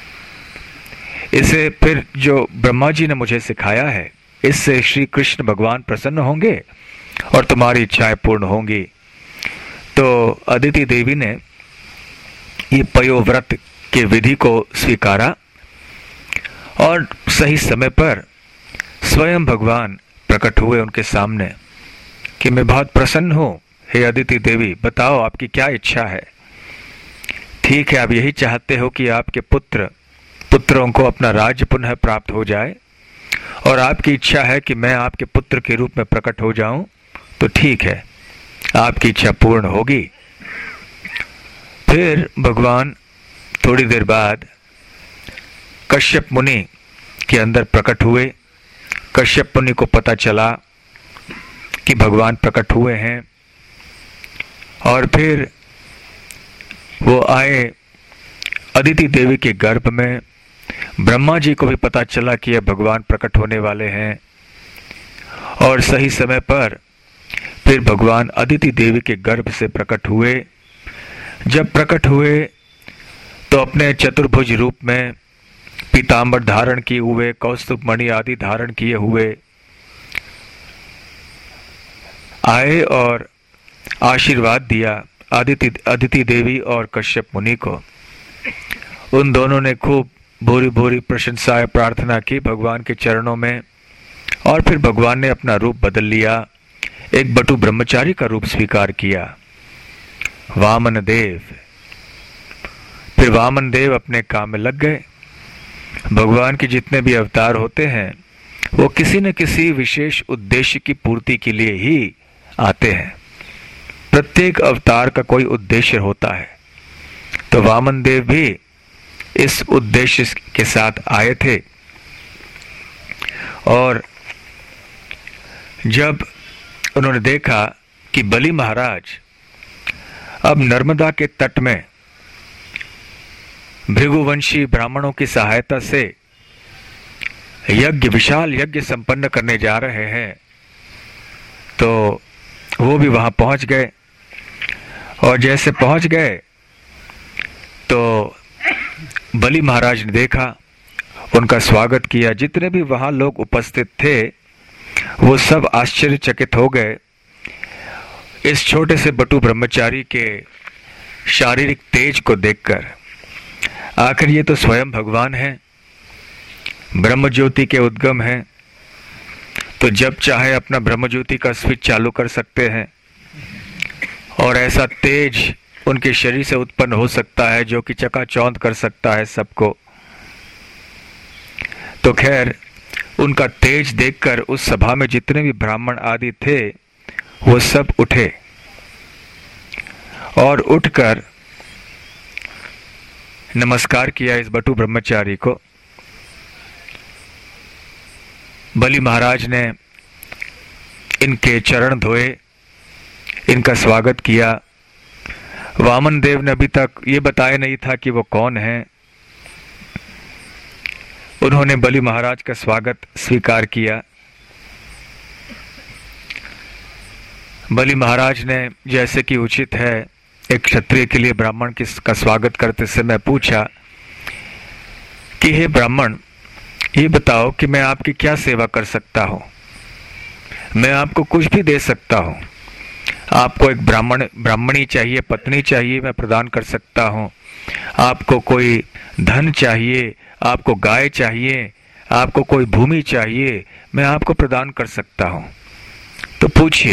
इसे फिर जो ब्रह्मा जी ने मुझे सिखाया है, इससे श्री कृष्ण भगवान प्रसन्न होंगे और तुम्हारी इच्छाएं पूर्ण होंगी। तो अदिति देवी ने ये पयोव्रत के विधि को स्वीकारा और सही समय पर स्वयं भगवान प्रकट हुए उनके सामने कि मैं बहुत प्रसन्न हूं हे अदिति देवी, बताओ आपकी क्या इच्छा है। ठीक है, आप यही चाहते हो कि आपके पुत्रों को अपना राज्य पुनः प्राप्त हो जाए, और आपकी इच्छा है कि मैं आपके पुत्र के रूप में प्रकट हो जाऊं, तो ठीक है, आपकी इच्छा पूर्ण होगी। फिर भगवान थोड़ी देर बाद कश्यप मुनि के अंदर प्रकट हुए। कश्यप मुनि को पता चला कि भगवान प्रकट हुए हैं, और फिर वो आए अदिति देवी के गर्भ में। ब्रह्मा जी को भी पता चला कि यह भगवान प्रकट होने वाले हैं, और सही समय पर फिर भगवान अदिति देवी के गर्भ से प्रकट हुए। जब प्रकट हुए तो अपने चतुर्भुज रूप में पीतांबर धारण किए हुए, कौस्तुभ मणि आदि धारण किए हुए आए और आशीर्वाद दिया अदिति देवी और कश्यप मुनि को। उन दोनों ने खूब भूरी भूरी प्रशंसाएं प्रार्थना की भगवान के चरणों में, और फिर भगवान ने अपना रूप बदल लिया, एक बटु ब्रह्मचारी का रूप स्वीकार किया, वामन देव। फिर वामन देव अपने काम में लग गए। भगवान के जितने भी अवतार होते हैं वो किसी न किसी विशेष उद्देश्य की पूर्ति के लिए ही आते हैं। प्रत्येक अवतार का कोई उद्देश्य होता है, तो वामन देव भी इस उद्देश्य के साथ आए थे। और जब उन्होंने देखा कि बलि महाराज अब नर्मदा के तट में भृगुवंशी ब्राह्मणों की सहायता से विशाल यज्ञ संपन्न करने जा रहे हैं, तो वो भी वहां पहुंच गए। और जैसे पहुंच गए तो बलि महाराज ने देखा, उनका स्वागत किया। जितने भी वहां लोग उपस्थित थे वो सब आश्चर्यचकित हो गए इस छोटे से बटु ब्रह्मचारी के शारीरिक तेज को देखकर। आखिर ये तो स्वयं भगवान है, ब्रह्म ज्योति के उद्गम है, तो जब चाहे अपना ब्रह्म ज्योति का स्विच चालू कर सकते हैं, और ऐसा तेज उनके शरीर से उत्पन्न हो सकता है जो कि चकाचौंध कर सकता है सबको। तो खैर, उनका तेज देखकर उस सभा में जितने भी ब्राह्मण आदि थे वो सब उठे, और उठकर नमस्कार किया इस बटु ब्रह्मचारी को। बलि महाराज ने इनके चरण धोए, इनका स्वागत किया। वामन देव ने अभी तक ये बताया नहीं था कि वो कौन है। उन्होंने बलि महाराज का स्वागत स्वीकार किया। बलि महाराज ने जैसे कि उचित है एक क्षत्रिय के लिए ब्राह्मण का स्वागत करते समय पूछा कि हे ब्राह्मण, ये बताओ कि मैं आपकी क्या सेवा कर सकता हूं। मैं आपको कुछ भी दे सकता हूं। आपको एक ब्राह्मणी चाहिए, पत्नी चाहिए, मैं प्रदान कर सकता हूं। आपको कोई धन चाहिए, आपको गाय चाहिए, आपको कोई भूमि चाहिए, मैं आपको प्रदान कर सकता हूं। तो पूछिए।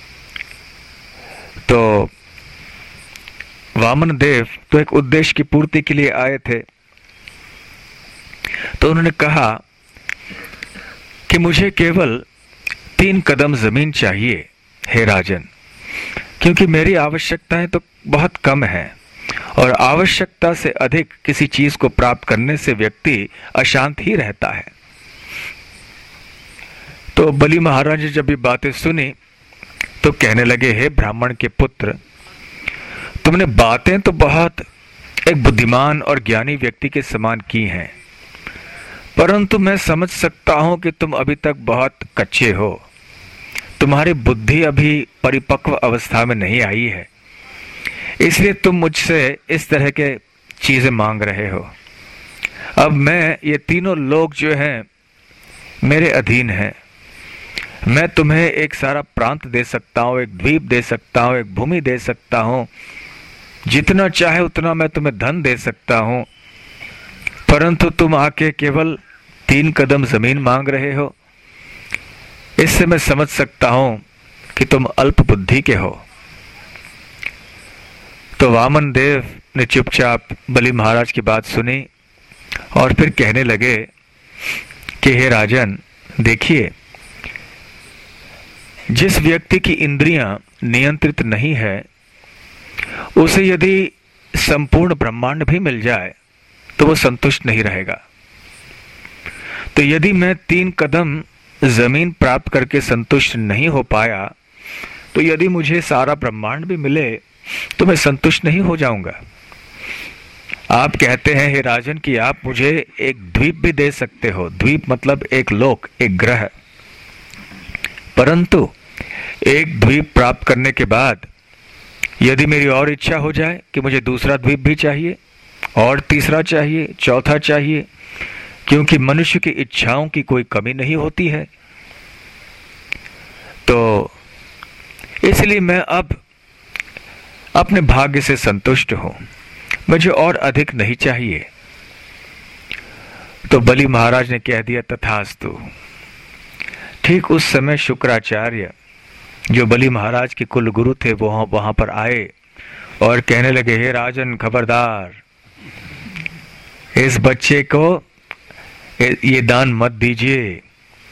तो वामन देव तो एक उद्देश्य की पूर्ति के लिए आए थे, तो उन्होंने कहा कि मुझे केवल 3 कदम जमीन चाहिए हे राजन, क्योंकि मेरी आवश्यकताएं तो बहुत कम है, और आवश्यकता से अधिक किसी चीज को प्राप्त करने से व्यक्ति अशांत ही रहता है। तो बलि महाराज ने जब ये बातें सुनी तो कहने लगे, हे ब्राह्मण के पुत्र, तुमने बातें तो बहुत एक बुद्धिमान और ज्ञानी व्यक्ति के समान की हैं, परंतु मैं समझ सकता हूं कि तुम अभी तक बहुत कच्चे हो। तुम्हारी बुद्धि अभी परिपक्व अवस्था में नहीं आई है, इसलिए तुम मुझसे इस तरह के चीजें मांग रहे हो। अब मैं ये तीनों लोग जो हैं मेरे अधीन हैं। मैं तुम्हें एक सारा प्रांत दे सकता हूं, एक द्वीप दे सकता हूं, एक भूमि दे सकता हूं, जितना चाहे उतना मैं तुम्हें धन दे सकता हूं, परंतु तुम आके केवल 3 कदम जमीन मांग रहे हो। इससे मैं समझ सकता हूं कि तुम अल्प बुद्धि के हो। तो वामन देव ने चुपचाप बलि महाराज की बात सुनी और फिर कहने लगे कि हे राजन, देखिए, जिस व्यक्ति की इंद्रियां नियंत्रित नहीं है, उसे यदि संपूर्ण ब्रह्मांड भी मिल जाए तो वो संतुष्ट नहीं रहेगा। तो यदि मैं 3 कदम जमीन प्राप्त करके संतुष्ट नहीं हो पाया, तो यदि मुझे सारा ब्रह्मांड भी मिले तो मैं संतुष्ट नहीं हो जाऊंगा। आप कहते हैं हे राजन कि आप मुझे एक द्वीप भी दे सकते हो। द्वीप मतलब एक लोक, एक ग्रह। परंतु एक द्वीप प्राप्त करने के बाद यदि मेरी और इच्छा हो जाए कि मुझे दूसरा द्वीप भी चाहिए और तीसरा चाहिए, चौथा चाहिए, क्योंकि मनुष्य की इच्छाओं की कोई कमी नहीं होती है, तो इसलिए मैं अब अपने भाग्य से संतुष्ट हूं, मुझे और अधिक नहीं चाहिए। तो बलि महाराज ने कह दिया तथास्तु। ठीक उस समय शुक्राचार्य, जो बलि महाराज के कुल गुरु थे, वो वहां पर आए और कहने लगे, हे राजन, खबरदार, इस बच्चे को ये दान मत दीजिए।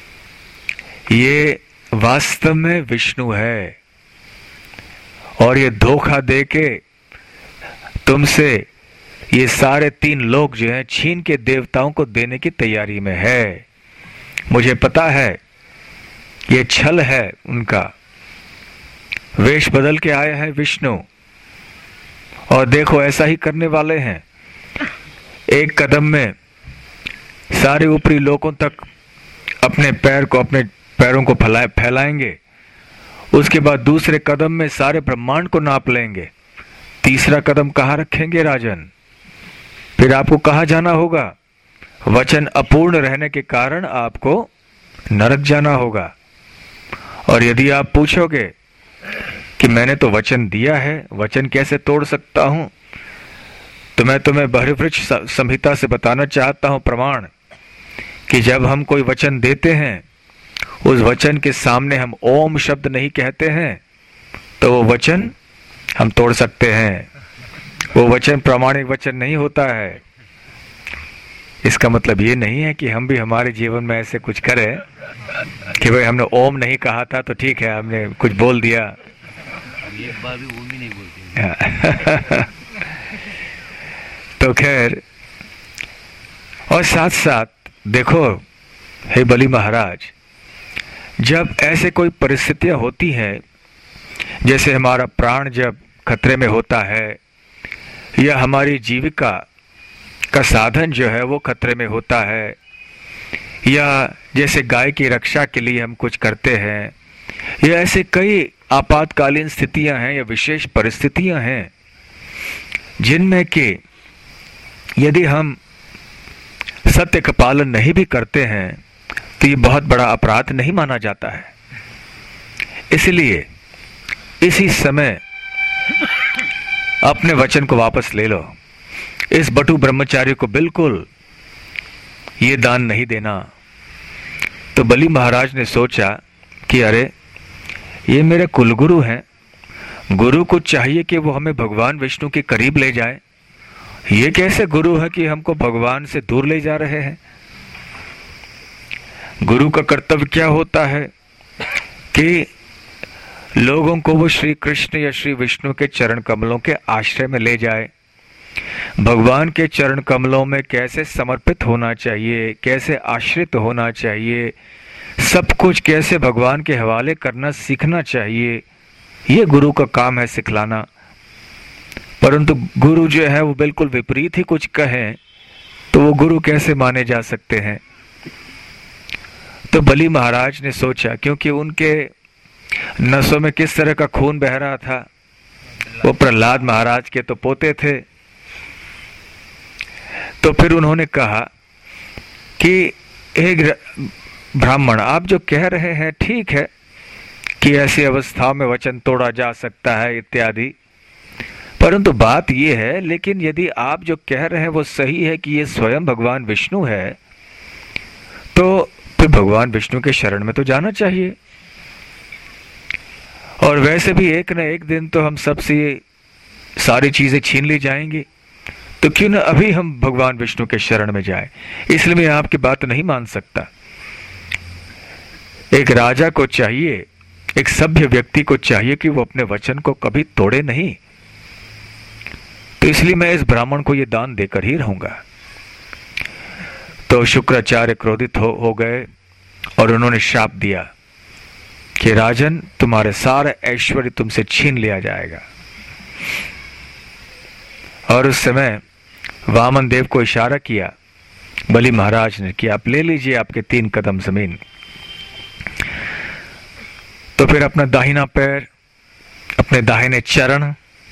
ये वास्तव में विष्णु है और ये धोखा देके तुमसे ये सारे 3 लोग जो हैं छीन के देवताओं को देने की तैयारी में है। मुझे पता है ये छल है उनका। वेश बदल के आया है विष्णु, और देखो ऐसा ही करने वाले हैं। एक कदम में सारे ऊपरी लोगों तक अपने पैरों को फैलाएंगे, उसके बाद दूसरे कदम में सारे ब्रह्मांड को नाप लेंगे। तीसरा कदम कहाँ रखेंगे राजन? फिर आपको कहाँ जाना होगा? वचन अपूर्ण रहने के कारण आपको नरक जाना होगा। और यदि आप पूछोगे कि मैंने तो वचन दिया है, वचन कैसे तोड़ सकता हूं, तो मैं तुम्हें बहिर्वृक्ष संहिता से बताना चाहता हूं प्रमाण कि जब हम कोई वचन देते हैं, उस वचन के सामने हम ओम शब्द नहीं कहते हैं, तो वो वचन हम तोड़ सकते हैं। वो वचन प्रामाणिक वचन नहीं होता है। इसका मतलब ये नहीं है कि हम भी हमारे जीवन में ऐसे कुछ करें कि भाई हमने ओम नहीं कहा था तो ठीक है, हमने कुछ बोल दिया। एक बार भी ओम ही नहीं बोलते। तो खैर, और साथ साथ देखो हे बलि महाराज, जब ऐसे कोई परिस्थितियां होती हैं, जैसे हमारा प्राण जब खतरे में होता है या हमारी जीविका का साधन जो है वो खतरे में होता है, या जैसे गाय की रक्षा के लिए हम कुछ करते हैं, या ऐसे कई आपातकालीन स्थितियां हैं या विशेष परिस्थितियां हैं जिनमें कि यदि हम सत्य का पालन नहीं भी करते हैं तो ये बहुत बड़ा अपराध नहीं माना जाता है। इसलिए इसी समय अपने वचन को वापस ले लो। इस बटु ब्रह्मचारी को बिल्कुल ये दान नहीं देना। तो बलि महाराज ने सोचा कि अरे, ये मेरे कुलगुरु हैं, गुरु को चाहिए कि वो हमें भगवान विष्णु के करीब ले जाए। ये कैसे गुरु है कि हमको भगवान से दूर ले जा रहे हैं? गुरु का कर्तव्य क्या होता है कि लोगों को वो श्री कृष्ण या श्री विष्णु के चरण कमलों के आश्रय में ले जाए। भगवान के चरण कमलों में कैसे समर्पित होना चाहिए, कैसे आश्रित होना चाहिए, सब कुछ कैसे भगवान के हवाले करना सीखना चाहिए, ये गुरु का काम है सिखलाना। परंतु गुरु जो है वो बिल्कुल विपरीत ही कुछ कहें तो वो गुरु कैसे माने जा सकते हैं? तो बलि महाराज ने सोचा, क्योंकि उनके नसों में किस तरह का खून बह रहा था, वो प्रहलाद महाराज के तो पोते थे। तो फिर उन्होंने कहा कि एक ब्राह्मण, आप जो कह रहे हैं ठीक है कि ऐसी अवस्थाओं में वचन तोड़ा जा सकता है इत्यादि, परंतु बात यह है, लेकिन यदि आप जो कह रहे हैं वो सही है कि ये स्वयं भगवान विष्णु है, तो फिर भगवान विष्णु के शरण में तो जाना चाहिए। और वैसे भी एक न एक दिन तो हम सबसे सारी चीजें छीन ली जाएंगी, तो क्यों ना अभी हम भगवान विष्णु के शरण में जाएं। इसलिए मैं आपकी बात नहीं मान सकता। एक राजा को चाहिए, एक सभ्य व्यक्ति को चाहिए कि वो अपने वचन को कभी तोड़े नहीं। तो इसलिए मैं इस ब्राह्मण को ये दान देकर ही रहूंगा। तो शुक्राचार्य क्रोधित हो गए और उन्होंने श्राप दिया कि राजन, तुम्हारे सारे ऐश्वर्य तुमसे छीन लिया जाएगा। और उस समय वामन देव को इशारा किया बलि महाराज ने कि आप ले लीजिए आपके 3 कदम जमीन। तो फिर अपना दाहिना पैर, अपने दाहिने चरण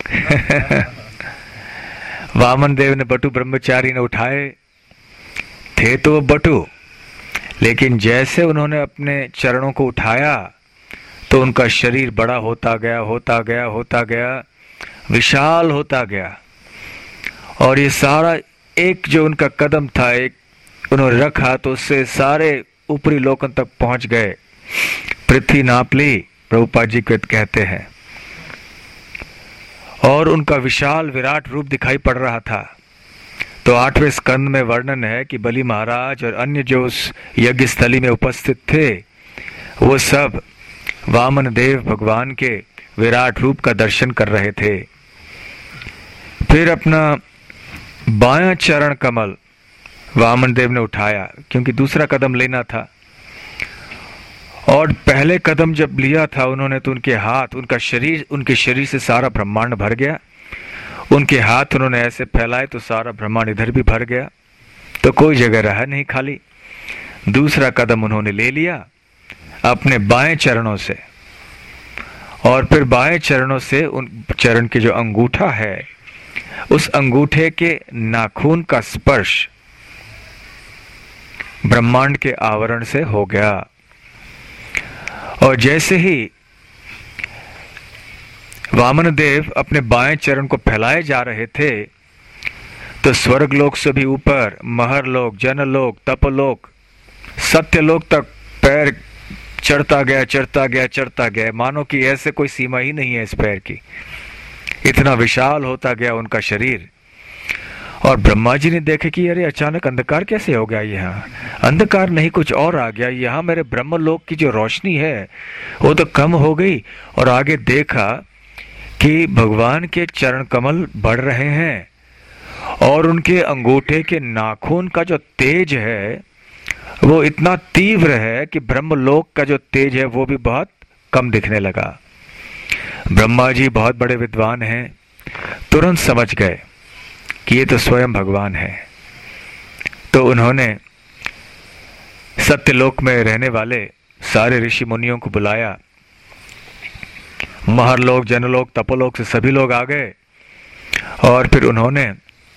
वामन देव ने, बटु ब्रह्मचारी ने उठाए। थे तो वो बटु, लेकिन जैसे उन्होंने अपने चरणों को उठाया तो उनका शरीर बड़ा होता गया, होता गया, होता गया, विशाल होता गया। और ये सारा एक जो उनका कदम था, एक उन्होंने रखा तो उससे सारे ऊपरी लोकन तक पहुंच गए। पृथ्वी नाप ली, प्रभुपाद जी कहते हैं। और उनका विशाल विराट रूप दिखाई पड़ रहा था। तो 8वें स्कंद में वर्णन है कि बलि महाराज और अन्य जो उस यज्ञ स्थली में उपस्थित थे, वो सब वामन देव भगवान के विराट रूप का दर्शन कर रहे थे। फिर अपना बायां चरण कमल वामन देव ने उठाया, क्योंकि दूसरा कदम लेना था। और पहले कदम जब लिया था उन्होंने, तो उनके हाथ, उनके शरीर से सारा ब्रह्मांड भर गया। उनके हाथ उन्होंने ऐसे फैलाए तो सारा ब्रह्मांड इधर भी भर गया, तो कोई जगह रहा नहीं खाली। दूसरा कदम उन्होंने ले लिया अपने बाएं चरणों से, और फिर बाएं चरणों से उन चरण के जो अंगूठा है, उस अंगूठे के नाखून का स्पर्श ब्रह्मांड के आवरण से हो गया। और जैसे ही वामन देव अपने बाएं चरण को फैलाए जा रहे थे, तो स्वर्गलोक से भी ऊपर महरलोक, जनलोक, तपलोक, सत्यलोक तक पैर चढ़ता गया, चढ़ता गया, चढ़ता गया। मानो कि ऐसे कोई सीमा ही नहीं है इस पैर की। इतना विशाल होता गया उनका शरीर। और ब्रह्मा जी ने देखे कि अरे अचानक अंधकार कैसे हो गया, यहाँ अंधकार नहीं कुछ और आ गया, यहाँ मेरे ब्रह्मलोक की जो रोशनी है वो तो कम हो गई। और आगे देखा कि भगवान के चरण कमल बढ़ रहे हैं, और उनके अंगूठे के नाखून का जो तेज है वो इतना तीव्र है कि ब्रह्मलोक का जो तेज है वो भी बहुत कम दिखने लगा। ब्रह्मा जी बहुत बड़े विद्वान हैं, तुरंत समझ गए कि ये तो स्वयं भगवान है। तो उन्होंने सत्यलोक में रहने वाले सारे ऋषि मुनियों को बुलाया। महरलोक, जनलोक, तपोलोक से सभी लोग आ गए। और फिर उन्होंने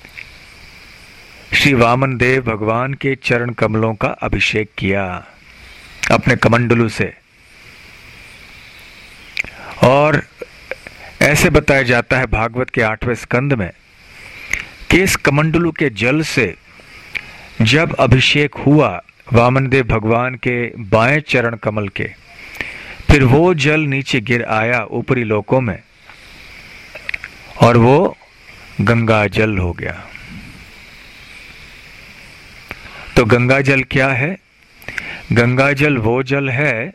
श्री वामन देव भगवान के चरण कमलों का अभिषेक किया अपने कमंडलू से। और ऐसे बताया जाता है भागवत के 8वें स्कंद में कि इस कमंडलू के जल से जब अभिषेक हुआ वामन देव भगवान के बाएं चरण कमल के, फिर वो जल नीचे गिर आया ऊपरी लोकों में, और वो गंगा जल हो गया। तो गंगा जल क्या है? गंगा जल वो जल है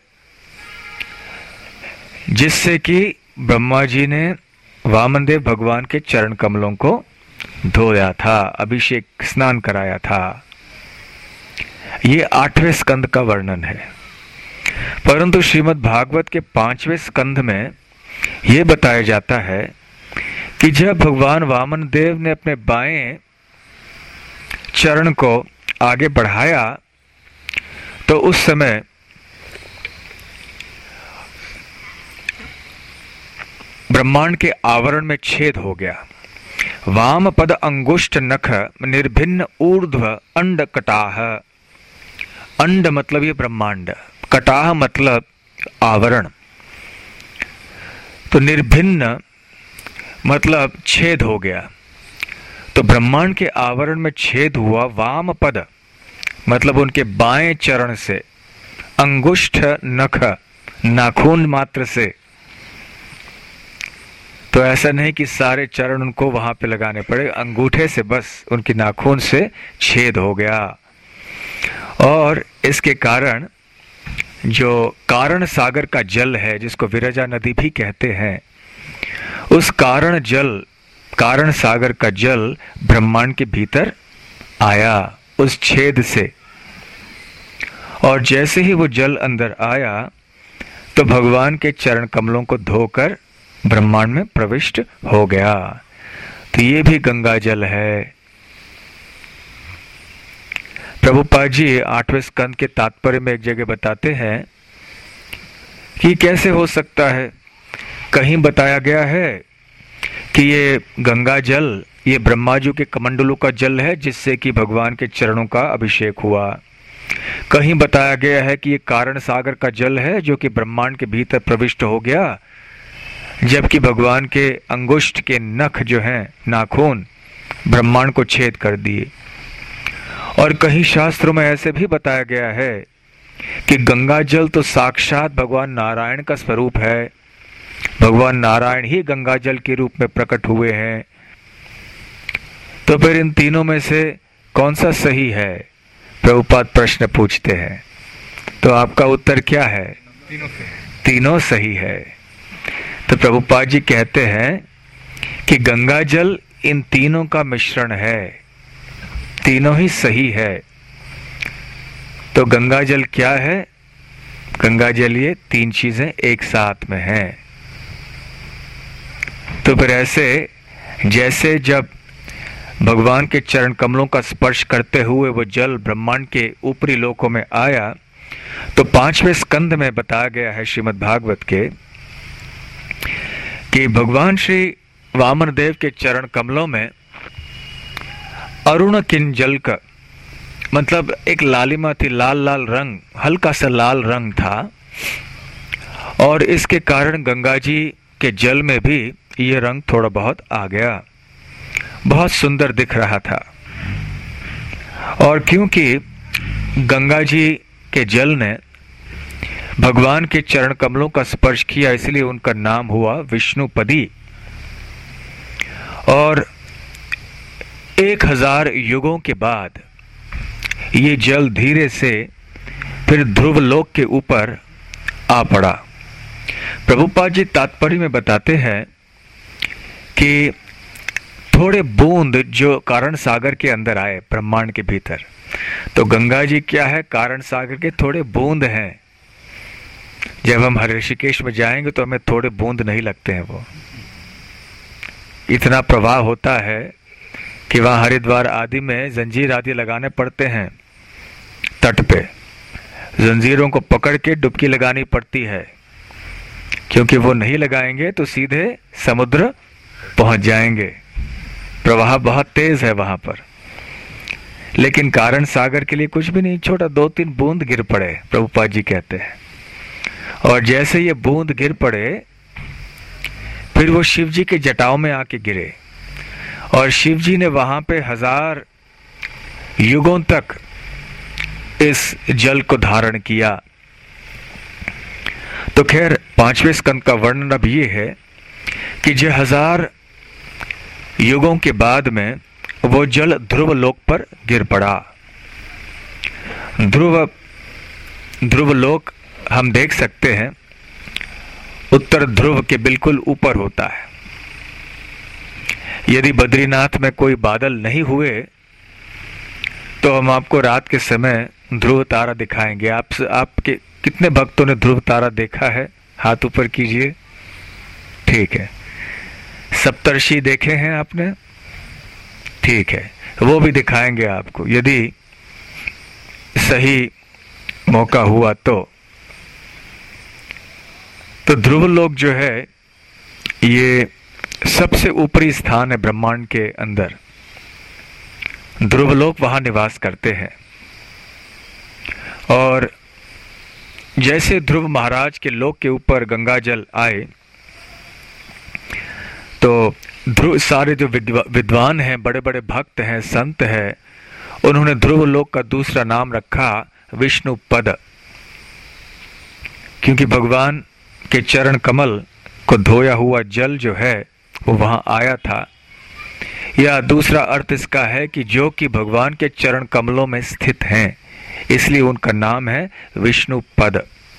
जिससे कि ब्रह्मा जी ने वामन देव भगवान के चरण कमलों को धोया था, अभिषेक, स्नान कराया था। ये 8वें स्कंद का वर्णन है। परंतु श्रीमद् भागवत के 5वें स्कंद में यह बताया जाता है कि जब भगवान वामन देव ने अपने बाएं चरण को आगे बढ़ाया, तो उस समय ब्रह्मांड के आवरण में छेद हो गया। वाम पद अंगुष्ठ नख निर्भिन्न ऊर्ध्व अंड कटाह। अंड मतलब ये ब्रह्मांड, कटाह मतलब आवरण। तो निर्भिन्न मतलब छेद हो गया। तो ब्रह्मांड के आवरण में छेद हुआ। वाम पद मतलब उनके बाएं चरण से, अंगुष्ठ नख नाखून मात्र से तो ऐसा नहीं कि सारे चरण उनको वहां पे लगाने पड़े, अंगूठे से बस उनकी नाखून से छेद हो गया। और इसके कारण जो कारण सागर का जल है, जिसको विरजा नदी भी कहते हैं, उस कारण सागर का जल ब्रह्मांड के भीतर आया उस छेद से। और जैसे ही वो जल अंदर आया तो भगवान के चरण कमलों को धोकर ब्रह्मांड में प्रविष्ट हो गया। तो ये भी गंगा जल है। प्रभुपाद जी 8वें स्कंद के तात्पर्य में एक जगह बताते हैं कि कैसे हो सकता है। कहीं बताया गया है कि ये गंगा जल ये ब्रह्मा जी के कमंडलों का जल है, जिससे कि भगवान के चरणों का अभिषेक हुआ। कहीं बताया गया है कि ये कारण सागर का जल है, जो कि ब्रह्मांड के भीतर प्रविष्ट हो गया, जबकि भगवान के अंगुष्ठ के नख जो हैं, नाखून, ब्रह्मांड को छेद कर दिए। और कहीं शास्त्रों में ऐसे भी बताया गया है कि गंगा जल तो साक्षात भगवान नारायण का स्वरूप है, भगवान नारायण ही गंगा जल के रूप में प्रकट हुए हैं। तो फिर इन तीनों में से कौन सा सही है? प्रभुपाद प्रश्न पूछते हैं। तो आपका उत्तर क्या है? तीनों सही है। तो प्रभुपाद जी कहते हैं कि गंगा जल इन तीनों का मिश्रण है, तीनों ही सही है। तो गंगा जल क्या है? गंगा जल ये तीन चीजें एक साथ में हैं। तो फिर ऐसे जैसे जब भगवान के चरण कमलों का स्पर्श करते हुए वो जल ब्रह्मांड के ऊपरी लोकों में आया, तो 5वें स्कंद में बताया गया है श्रीमद् भागवत के कि भगवान श्री वामन देव के चरण कमलों में अरुण किंजल का मतलब एक लालिमा थी, लाल लाल रंग, हल्का सा लाल रंग था। और इसके कारण गंगा जी के जल में भी ये रंग थोड़ा बहुत आ गया, बहुत सुंदर दिख रहा था। और क्योंकि गंगा जी के जल ने भगवान के चरण कमलों का स्पर्श किया, इसलिए उनका नाम हुआ विष्णुपदी। और 1000 युगों के बाद ये जल धीरे से फिर ध्रुव लोक के ऊपर आ पड़ा। प्रभुपाद जी तात्पर्य में बताते हैं कि थोड़े बूंद जो कारण सागर के अंदर आए ब्रह्मांड के भीतर, तो गंगा जी क्या है? कारण सागर के थोड़े बूंद हैं। जब हम ऋषिकेश में जाएंगे तो हमें थोड़े बूंद नहीं लगते हैं, वो इतना प्रवाह होता है कि वहां हरिद्वार आदि में जंजीर आदि लगाने पड़ते हैं। तट पे जंजीरों को पकड़ के डुबकी लगानी पड़ती है, क्योंकि वो नहीं लगाएंगे तो सीधे समुद्र पहुंच जाएंगे। प्रवाह बहुत तेज है वहां पर। लेकिन कारण सागर के लिए कुछ भी नहीं, छोटा 2-3 बूंद गिर पड़े, प्रभुपाद जी कहते हैं। और जैसे ये बूंद गिर पड़े, फिर वो शिव जी के जटाओं में आके गिरे, और शिव जी ने वहां पे 1000 युगों तक इस जल को धारण किया। तो खैर 5वें स्कंद का वर्णन अब ये है कि जो 1000 युगों के बाद में वो जल ध्रुव लोक पर गिर पड़ा। ध्रुव लोक हम देख सकते हैं उत्तर ध्रुव के बिल्कुल ऊपर होता है। यदि बद्रीनाथ में कोई बादल नहीं हुए तो हम आपको रात के समय ध्रुव तारा दिखाएंगे। आपके कितने भक्तों ने ध्रुव तारा देखा है? हाथ ऊपर कीजिए। ठीक है। सप्तर्षि देखे हैं आपने? ठीक है, वो भी दिखाएंगे आपको यदि सही मौका हुआ तो ध्रुव लोक जो है ये सबसे ऊपरी स्थान है ब्रह्मांड के अंदर। ध्रुव लोक वहां निवास करते हैं। और जैसे ध्रुव महाराज के लोक के ऊपर गंगा जल आए, तो ध्रुव सारे जो विद्वान हैं, बड़े बड़े भक्त हैं, संत हैं, उन्होंने ध्रुव लोक का दूसरा नाम रखा विष्णु पद, क्योंकि भगवान के चरण कमल को धोया हुआ जल जो है वो वहां आया था। या दूसरा अर्थ इसका है कि जो कि भगवान के चरण कमलों में स्थित हैं, इसलिए उनका नाम है विष्णु पद।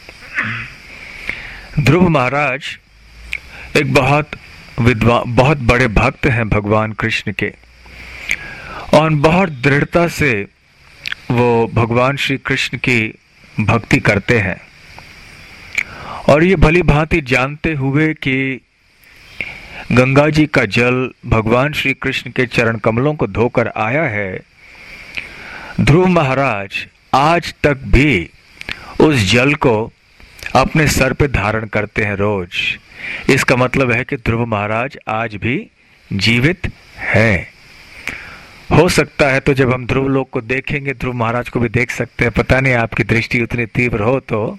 ध्रुव महाराज एक बहुत बड़े भक्त हैं भगवान कृष्ण के, और बहुत दृढ़ता से वो भगवान श्री कृष्ण की भक्ति करते हैं। और ये भली भांति जानते हुए कि गंगा जी का जल भगवान श्री कृष्ण के चरण कमलों को धोकर आया है, ध्रुव महाराज आज तक भी उस जल को अपने सर पे धारण करते हैं रोज। इसका मतलब है कि ध्रुव महाराज आज भी जीवित हैं। हो सकता है तो जब हम ध्रुव लोक को देखेंगे, ध्रुव महाराज को भी देख सकते हैं। पता नहीं आपकी दृष्टि उतनी तीव्र हो तो,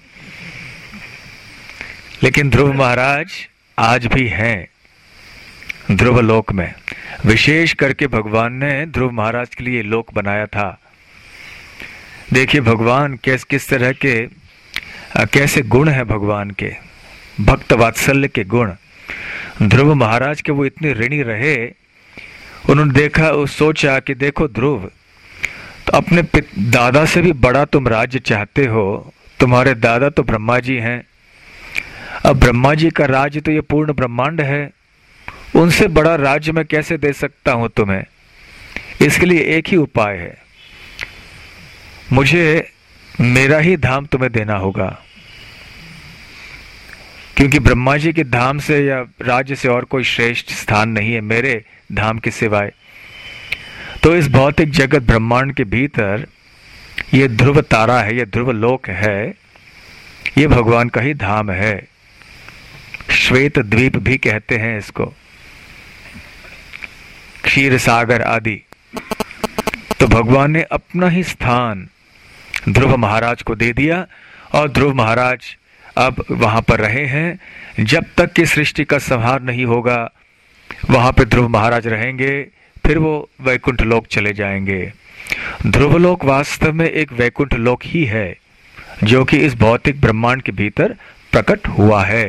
लेकिन ध्रुव महाराज आज भी हैं ध्रुव लोक में। विशेष करके भगवान ने ध्रुव महाराज के लिए लोक बनाया था। देखिए भगवान किस तरह के कैसे गुण है भगवान के, भक्त वात्सल्य के गुण। ध्रुव महाराज के वो इतने ऋणी रहे, उन्होंने देखा, सोचा कि देखो ध्रुव, तो अपने दादा से भी बड़ा तुम राज्य चाहते हो। तुम्हारे दादा तो ब्रह्मा जी हैं, अब ब्रह्मा जी का राज्य तो ये पूर्ण ब्रह्मांड है, उनसे बड़ा राज्य मैं कैसे दे सकता हूं तुम्हें। इसके लिए एक ही उपाय है, मुझे मेरा ही धाम तुम्हें देना होगा, क्योंकि ब्रह्मा जी के धाम से या राज्य से और कोई श्रेष्ठ स्थान नहीं है मेरे धाम के सिवाय। तो इस भौतिक जगत ब्रह्मांड के भीतर ये ध्रुव तारा है, ये ध्रुव लोक है, ये भगवान का ही धाम है। श्वेत द्वीप भी कहते हैं इसको, क्षीर सागर आदि। तो भगवान ने अपना ही स्थान ध्रुव महाराज को दे दिया, और ध्रुव महाराज अब वहां पर रहे हैं। जब तक कि सृष्टि का संहार नहीं होगा वहां पे ध्रुव महाराज रहेंगे, फिर वो वैकुंठ लोक चले जाएंगे। ध्रुव लोक वास्तव में एक वैकुंठ लोक ही है, जो कि इस भौतिक ब्रह्मांड के भीतर प्रकट हुआ है।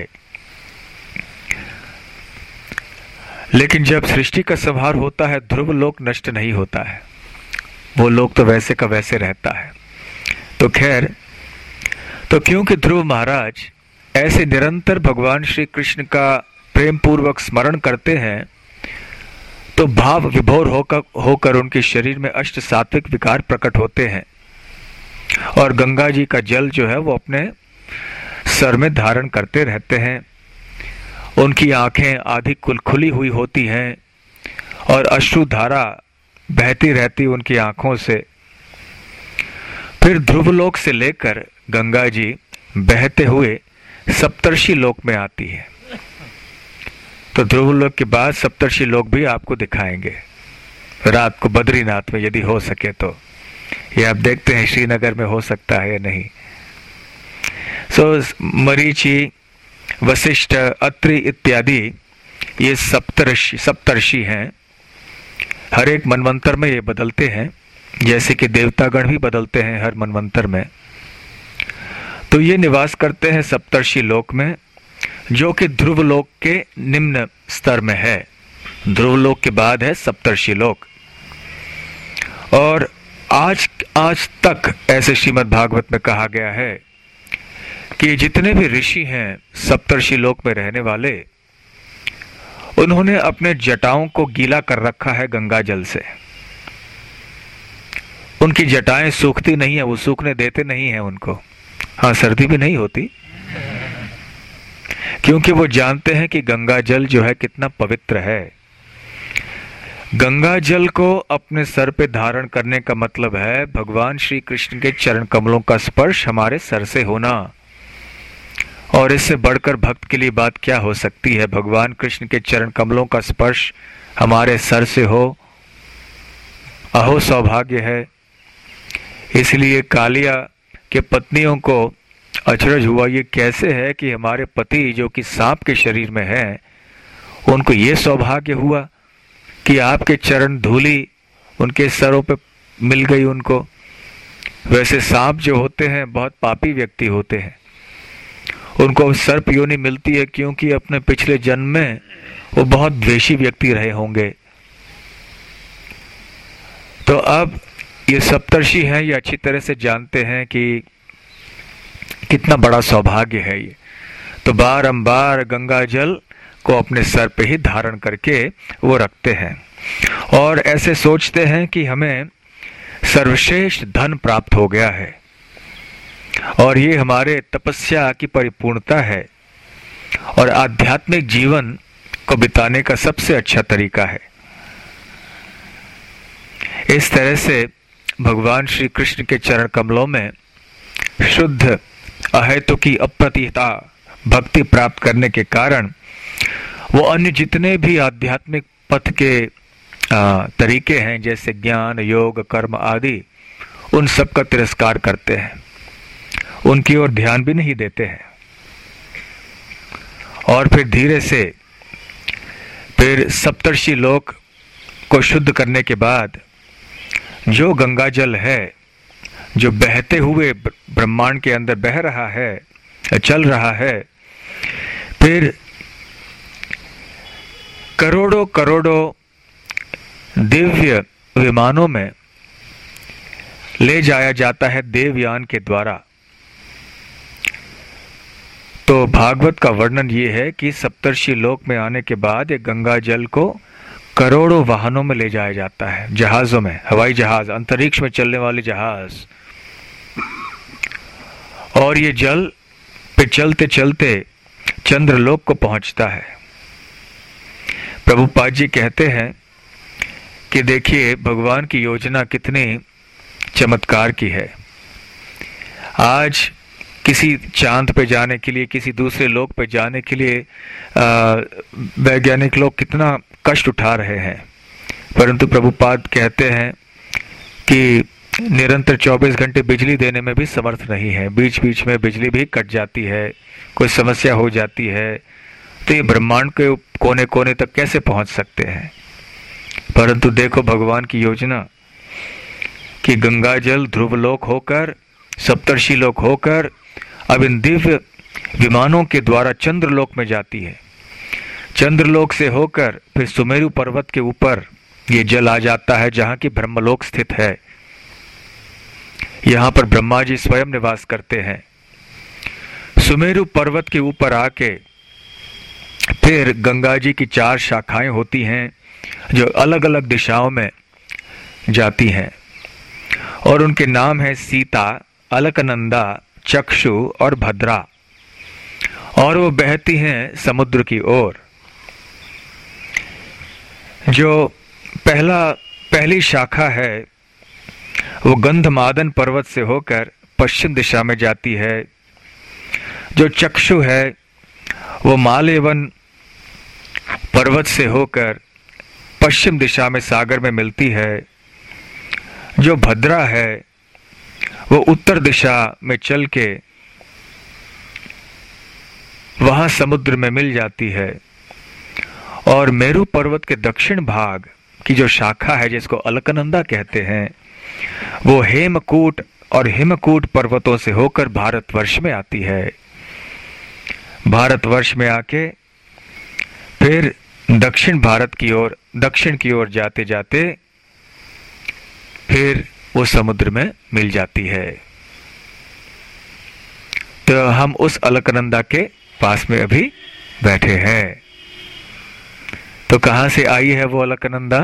लेकिन जब सृष्टि का संहार होता है, ध्रुव लोक नष्ट नहीं होता है, वो लोक तो वैसे का वैसे रहता है। तो खैर, तो क्योंकि ध्रुव महाराज ऐसे निरंतर भगवान श्री कृष्ण का प्रेम पूर्वक स्मरण करते हैं, तो भाव विभोर होकर उनके शरीर में अष्ट सात्विक विकार प्रकट होते हैं, और गंगा जी का जल जो है वो अपने सर में धारण करते रहते हैं। उनकी आंखें आधी खुली हुई होती हैं, और अश्रु धारा बहती रहती उनकी आंखों से। फिर ध्रुवलोक से लेकर गंगा जी बहते हुए सप्तर्षि लोक में आती है। तो ध्रुवलोक के बाद सप्तर्षि लोक भी आपको दिखाएंगे रात को बद्रीनाथ में, यदि हो सके तो। ये आप देखते हैं श्रीनगर में हो सकता है या नहीं। मरीचि, वशिष्ठ, अत्रि इत्यादि ये सप्तर्षि हैं। हर एक मनवंतर में ये बदलते हैं, जैसे कि देवतागण भी बदलते हैं हर मनवंतर में। तो ये निवास करते हैं सप्तर्षि लोक में, जो कि ध्रुव लोक के निम्न स्तर में है। ध्रुव लोक के बाद है सप्तर्षि लोक। और आज तक ऐसे श्रीमद् भागवत में कहा गया है कि जितने भी ऋषि हैं सप्तर्षि लोक में रहने वाले, उन्होंने अपने जटाओं को गीला कर रखा है गंगा जल से। उनकी जटाएं सूखती नहीं है, वो सूखने देते नहीं है उनको। हाँ, सर्दी भी नहीं होती, क्योंकि वो जानते हैं कि गंगा जल जो है कितना पवित्र है। गंगा जल को अपने सर पे धारण करने का मतलब है भगवान श्री कृष्ण के चरण कमलों का स्पर्श हमारे सर से होना। और इससे बढ़कर भक्त के लिए बात क्या हो सकती है। भगवान कृष्ण के चरण कमलों का स्पर्श हमारे सर से हो, अहो सौभाग्य है। इसलिए कालिया के पत्नियों को अचरज हुआ, ये कैसे है कि हमारे पति जो कि सांप के शरीर में हैं, उनको ये सौभाग्य हुआ कि आपके चरण धूली उनके सरों पे मिल गई उनको। वैसे सांप जो होते हैं बहुत पापी व्यक्ति होते हैं, उनको सर्प योनि मिलती है क्योंकि अपने पिछले जन्म में वो बहुत द्वेषी व्यक्ति रहे होंगे। तो अब ये सप्तर्षि हैं, ये अच्छी तरह से जानते हैं कि कितना बड़ा सौभाग्य है ये। तो बारंबार गंगा जल को अपने सर पे ही धारण करके वो रखते हैं और ऐसे सोचते हैं कि हमें सर्वश्रेष्ठ धन प्राप्त हो गया है और ये हमारे तपस्या की परिपूर्णता है और आध्यात्मिक जीवन को बिताने का सबसे अच्छा तरीका है। इस तरह से भगवान श्री कृष्ण के चरण कमलों में शुद्ध अहेतुकी अप्रतिहता भक्ति प्राप्त करने के कारण वो अन्य जितने भी आध्यात्मिक पथ के तरीके हैं जैसे ज्ञान, योग, कर्म आदि, उन सब का तिरस्कार करते हैं, उनकी ओर ध्यान भी नहीं देते हैं। और फिर धीरे से फिर सप्तर्षि लोक को शुद्ध करने के बाद जो गंगा जल है, जो बहते हुए ब्रह्मांड के अंदर बह रहा है, चल रहा है, फिर करोड़ों करोड़ों दिव्य विमानों में ले जाया जाता है देवयान के द्वारा। तो भागवत का वर्णन ये है कि सप्तर्षि लोक में आने के बाद ये गंगा जल को करोड़ों वाहनों में ले जाया जाता है, जहाजों में, हवाई जहाज, अंतरिक्ष में चलने वाले जहाज, और ये जल पे चलते चलते चंद्रलोक को पहुंचता है। प्रभुपाद जी कहते हैं कि देखिए भगवान की योजना कितनी चमत्कार की है। आज किसी चांद पे जाने के लिए, किसी दूसरे लोक पे जाने के लिए वैज्ञानिक लोग कितना कष्ट उठा रहे हैं, परंतु प्रभुपाद कहते हैं कि निरंतर 24 घंटे बिजली देने में भी समर्थ नहीं है। बीच बीच में बिजली भी कट जाती है, कोई समस्या हो जाती है, तो ये ब्रह्मांड के कोने कोने तक कैसे पहुंच सकते हैं। परंतु देखो भगवान की योजना कि गंगा जल ध्रुवलोक होकर, सप्तर्षि लोक होकर अब इन दिव्य विमानों के द्वारा चंद्रलोक में जाती है। चंद्रलोक से होकर फिर सुमेरु पर्वत के ऊपर ये जल आ जाता है जहां की ब्रह्मलोक स्थित है। यहां पर ब्रह्मा जी स्वयं निवास करते हैं। सुमेरु पर्वत के ऊपर आके फिर गंगा जी की 4 शाखाएं होती हैं जो अलग अलग दिशाओं में जाती हैं और उनके नाम है सीता, अलकनंदा, चक्षु और भद्रा, और वो बहती हैं समुद्र की ओर। जो पहली शाखा है वो गंधमादन पर्वत से होकर पश्चिम दिशा में जाती है। जो चक्षु है वो मालेवन पर्वत से होकर पश्चिम दिशा में सागर में मिलती है। जो भद्रा है वो उत्तर दिशा में चल के वहां समुद्र में मिल जाती है। और मेरु पर्वत के दक्षिण भाग की जो शाखा है जिसको अलकनंदा कहते हैं, वो हेमकूट और हिमकूट पर्वतों से होकर भारतवर्ष में आती है। भारतवर्ष में आके फिर दक्षिण भारत की ओर, दक्षिण की ओर जाते जाते फिर वो समुद्र में मिल जाती है। तो हम उस अलकनंदा के पास में अभी बैठे हैं। तो कहां से आई है वो अलकनंदा?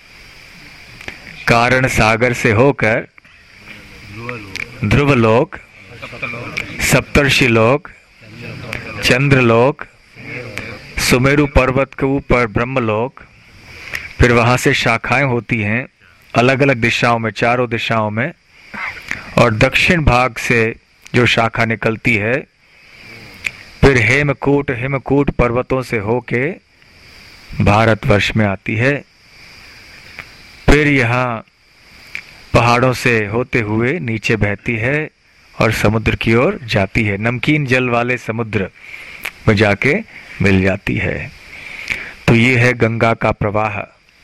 कारण सागर से होकर ध्रुवलोक, सप्तर्षि लोक, चंद्रलोक, सुमेरु पर्वत के ऊपर ब्रह्मलोक, फिर वहां से शाखाएं होती हैं अलग अलग दिशाओं में, चारों दिशाओं में, और दक्षिण भाग से जो शाखा निकलती है फिर हेमकूट, हिमकूट पर्वतों से होके भारतवर्ष में आती है। फिर यहाँ पहाड़ों से होते हुए नीचे बहती है और समुद्र की ओर जाती है। नमकीन जल वाले समुद्र में जाके मिल जाती है। तो ये है गंगा का प्रवाह।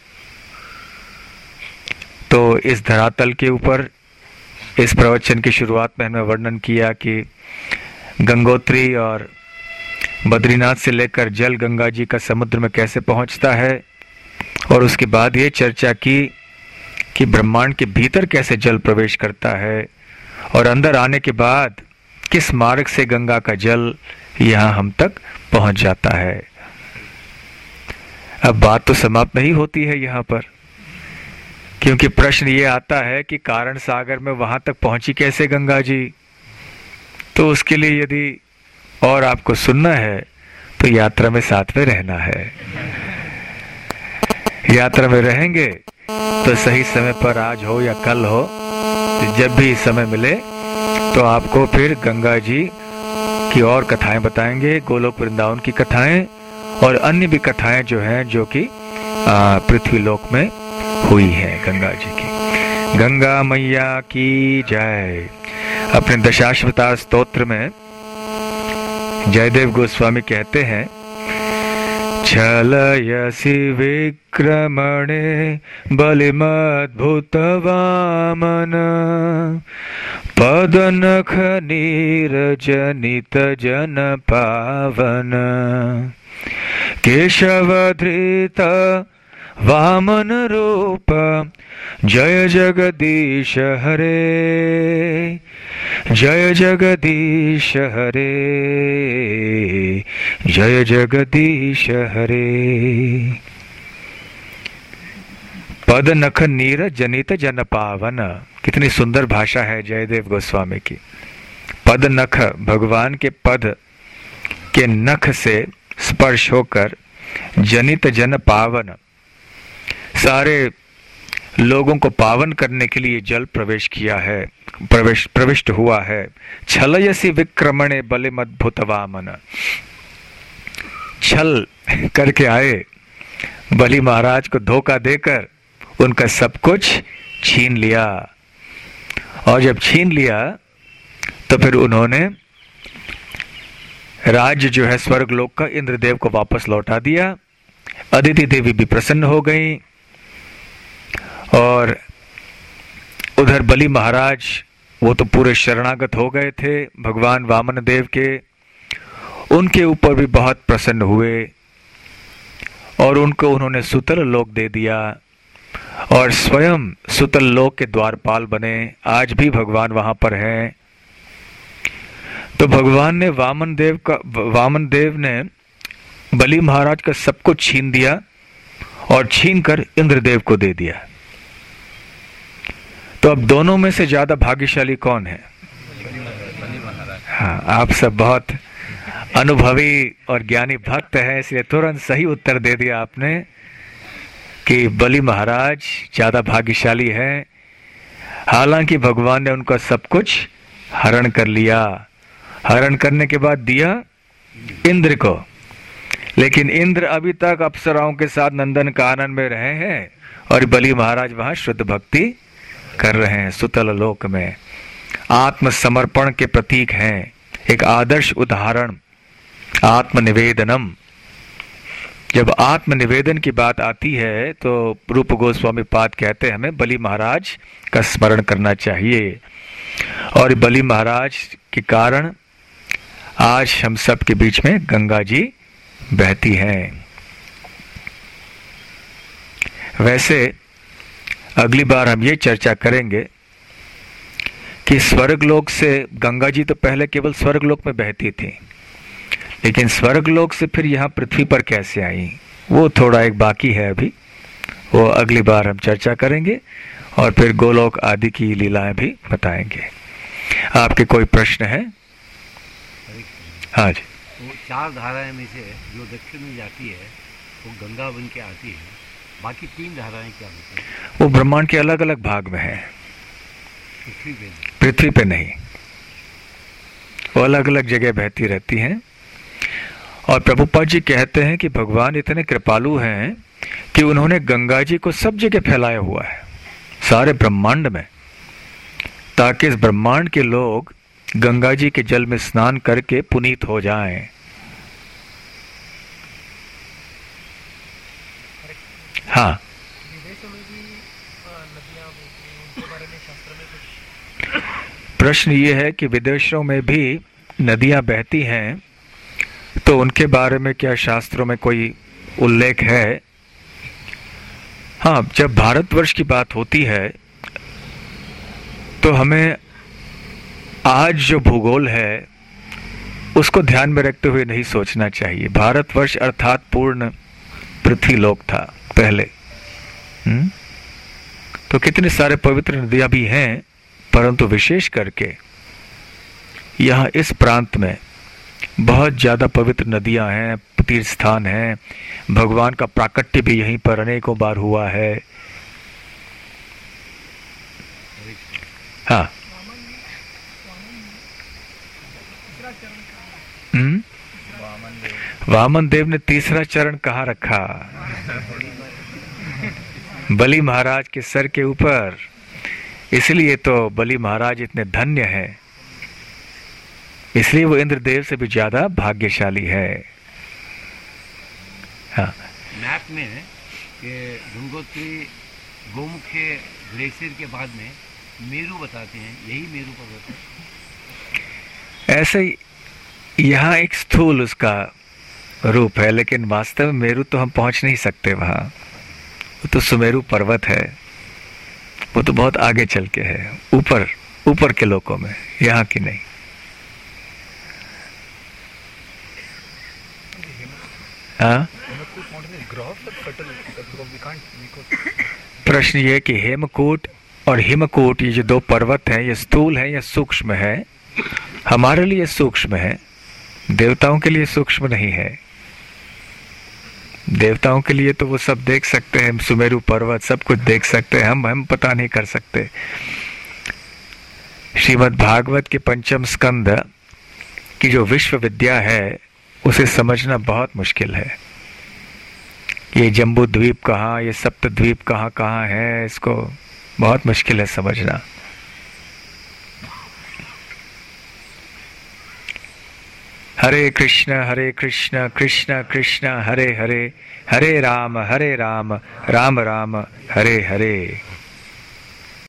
तो इस धरातल के ऊपर इस प्रवचन की शुरुआत में हमने वर्णन किया कि गंगोत्री और बद्रीनाथ से लेकर जल गंगा जी का समुद्र में कैसे पहुंचता है, और उसके बाद ये चर्चा की कि ब्रह्मांड के भीतर कैसे जल प्रवेश करता है, और अंदर आने के बाद किस मार्ग से गंगा का जल यहाँ हम तक पहुंच जाता है। अब बात तो समाप्त नहीं होती है यहाँ पर, क्योंकि प्रश्न ये आता है कि कारण सागर में वहां तक पहुंची कैसे गंगा जी। तो उसके लिए यदि और आपको सुनना है तो यात्रा में साथ में रहना है। यात्रा में रहेंगे तो सही समय पर, आज हो या कल हो, जब भी समय मिले तो आपको फिर गंगा जी की और कथाएं बताएंगे, गोलोक वृंदावन की कथाएं और अन्य भी कथाएं जो हैं, जो कि पृथ्वी लोक में हुई है गंगा जी की। गंगा मैया की जय। अपने दशाश्वतार स्तोत्र में जयदेव गोस्वामी कहते हैं, छलयसि विक्रमणे बलिमद्भुत वामन, पदनख नीरजनित जन पावन, केशवधृत वामन रूप, जय जगदीश हरे, जय जगदीश हरे, जय जगदीश हरे। पद नख नीर जनित जन पावन। कितनी सुंदर भाषा है जयदेव गोस्वामी की। पद नख, भगवान के पद के नख से स्पर्श होकर जनित जन पावन, सारे लोगों को पावन करने के लिए जल प्रवेश किया है, प्रविष्ट हुआ है। छलयसि विक्रमणे बलिमद्भुत वामन, छल करके आए, बलि महाराज को धोखा देकर उनका सब कुछ छीन लिया, और जब छीन लिया तो फिर उन्होंने राज्य जो है स्वर्ग लोक का इंद्रदेव को वापस लौटा दिया। अदिति देवी भी प्रसन्न हो गई, और उधर बलि महाराज वो तो पूरे शरणागत हो गए थे भगवान वामन देव के, उनके ऊपर भी बहुत प्रसन्न हुए और उनको उन्होंने सुतल लोक दे दिया, और स्वयं सुतल लोक के द्वारपाल बने। आज भी भगवान वहां पर हैं। तो भगवान ने वामन देव ने बलि महाराज का सब कुछ छीन दिया और छीन कर इंद्रदेव को दे दिया। तो अब दोनों में से ज्यादा भाग्यशाली कौन है? हाँ, आप सब बहुत अनुभवी और ज्ञानी भक्त हैं, इसलिए तुरंत सही उत्तर दे दिया आपने कि बलि महाराज ज्यादा भाग्यशाली हैं। हालांकि भगवान ने उनका सब कुछ हरण कर लिया, हरण करने के बाद दिया इंद्र को, लेकिन इंद्र अभी तक अप्सराओं के साथ नंदन कानन में रहे हैं और बलि महाराज वहां शुद्ध भक्ति कर रहे हैं सुतल लोक में। आत्मसमर्पण के प्रतीक हैं, एक आदर्श उदाहरण आत्मनिवेदनम। जब आत्मनिवेदन की बात आती है तो रूप गोस्वामी पाद कहते हैं हमें बलि महाराज का स्मरण करना चाहिए, और बलि महाराज के कारण आज हम सब के बीच में गंगा जी बहती हैं। वैसे अगली बार हम ये चर्चा करेंगे कि स्वर्गलोक से गंगा जी तो पहले केवल स्वर्गलोक में बहती थी, लेकिन स्वर्गलोक से फिर यहाँ पृथ्वी पर कैसे आई, वो थोड़ा एक बाकी है अभी, वो अगली बार हम चर्चा करेंगे और फिर गोलोक आदि की लीलाएं भी बताएंगे। आपके कोई प्रश्न है? हाँ जी। वो चार धाराएं में से जो दक्षिण में जाती है वो गंगा बन के आती है, बाकी तीन धाराएं क्या होती हैं? वो ब्रह्मांड के अलग अलग भाग में है, पृथ्वी पे नहीं, वो अलग अलग जगह बहती रहती हैं। और प्रभुपाद जी कहते हैं कि भगवान इतने कृपालु हैं कि उन्होंने गंगा जी को सब जगह फैलाया हुआ है, सारे ब्रह्मांड में, ताकि इस ब्रह्मांड के लोग गंगा जी के जल में स्नान करके पुनीत हो जाएं। हाँ, विदेशों में भी नदियां होती हैं, उनके बारे में शास्त्र में कुछ? प्रश्न ये है कि विदेशों में भी नदियां बहती हैं तो उनके बारे में क्या शास्त्रों में कोई उल्लेख है? हाँ, जब भारतवर्ष की बात होती है तो हमें आज जो भूगोल है उसको ध्यान में रखते हुए नहीं सोचना चाहिए। भारतवर्ष अर्थात पूर्ण पृथ्वीलोक था पहले। तो कितने सारे पवित्र नदियां भी हैं, परंतु विशेष करके यहाँ इस प्रांत में बहुत ज्यादा पवित्र नदियां हैं, तीर्थ स्थान हैं। भगवान का प्राकट्य भी यहीं पर अनेकों बार हुआ है। हाँ, वामन देव ने तीसरा चरण कहाँ रखा? बलि महाराज के सर के ऊपर। इसलिए तो बलि महाराज इतने धन्य हैं, इसलिए वो इंद्रदेव से भी ज्यादा भाग्यशाली है। हाँ, मैप में गंगोत्री गोमुखे ग्लेशियर के बाद में मेरू बताते हैं, यही मेरू पर्वत है। ऐसे यहाँ एक स्थूल उसका रूप है, लेकिन वास्तव में मेरू तो हम पहुंच नहीं सकते वहां। वो तो सुमेरु पर्वत है, वो तो बहुत आगे चल के है, ऊपर ऊपर के लोकों में, यहाँ की नहीं। हाँ, प्रश्न ये कि हेमकूट और हिमकूट, ये जो दो पर्वत हैं, ये स्थूल है या सूक्ष्म है? हमारे लिए सूक्ष्म है, देवताओं के लिए सूक्ष्म नहीं है। देवताओं के लिए तो वो सब देख सकते हैं, सुमेरु पर्वत सब कुछ देख सकते हैं, हम पता नहीं कर सकते। श्रीमद् भागवत के पंचम स्कंद की जो विश्व विद्या है उसे समझना बहुत मुश्किल है। ये जम्बू द्वीप कहाँ, ये सप्त द्वीप कहाँ कहाँ है, इसको बहुत मुश्किल है समझना। हरे कृष्ण कृष्ण कृष्ण हरे हरे, हरे राम राम राम हरे हरे।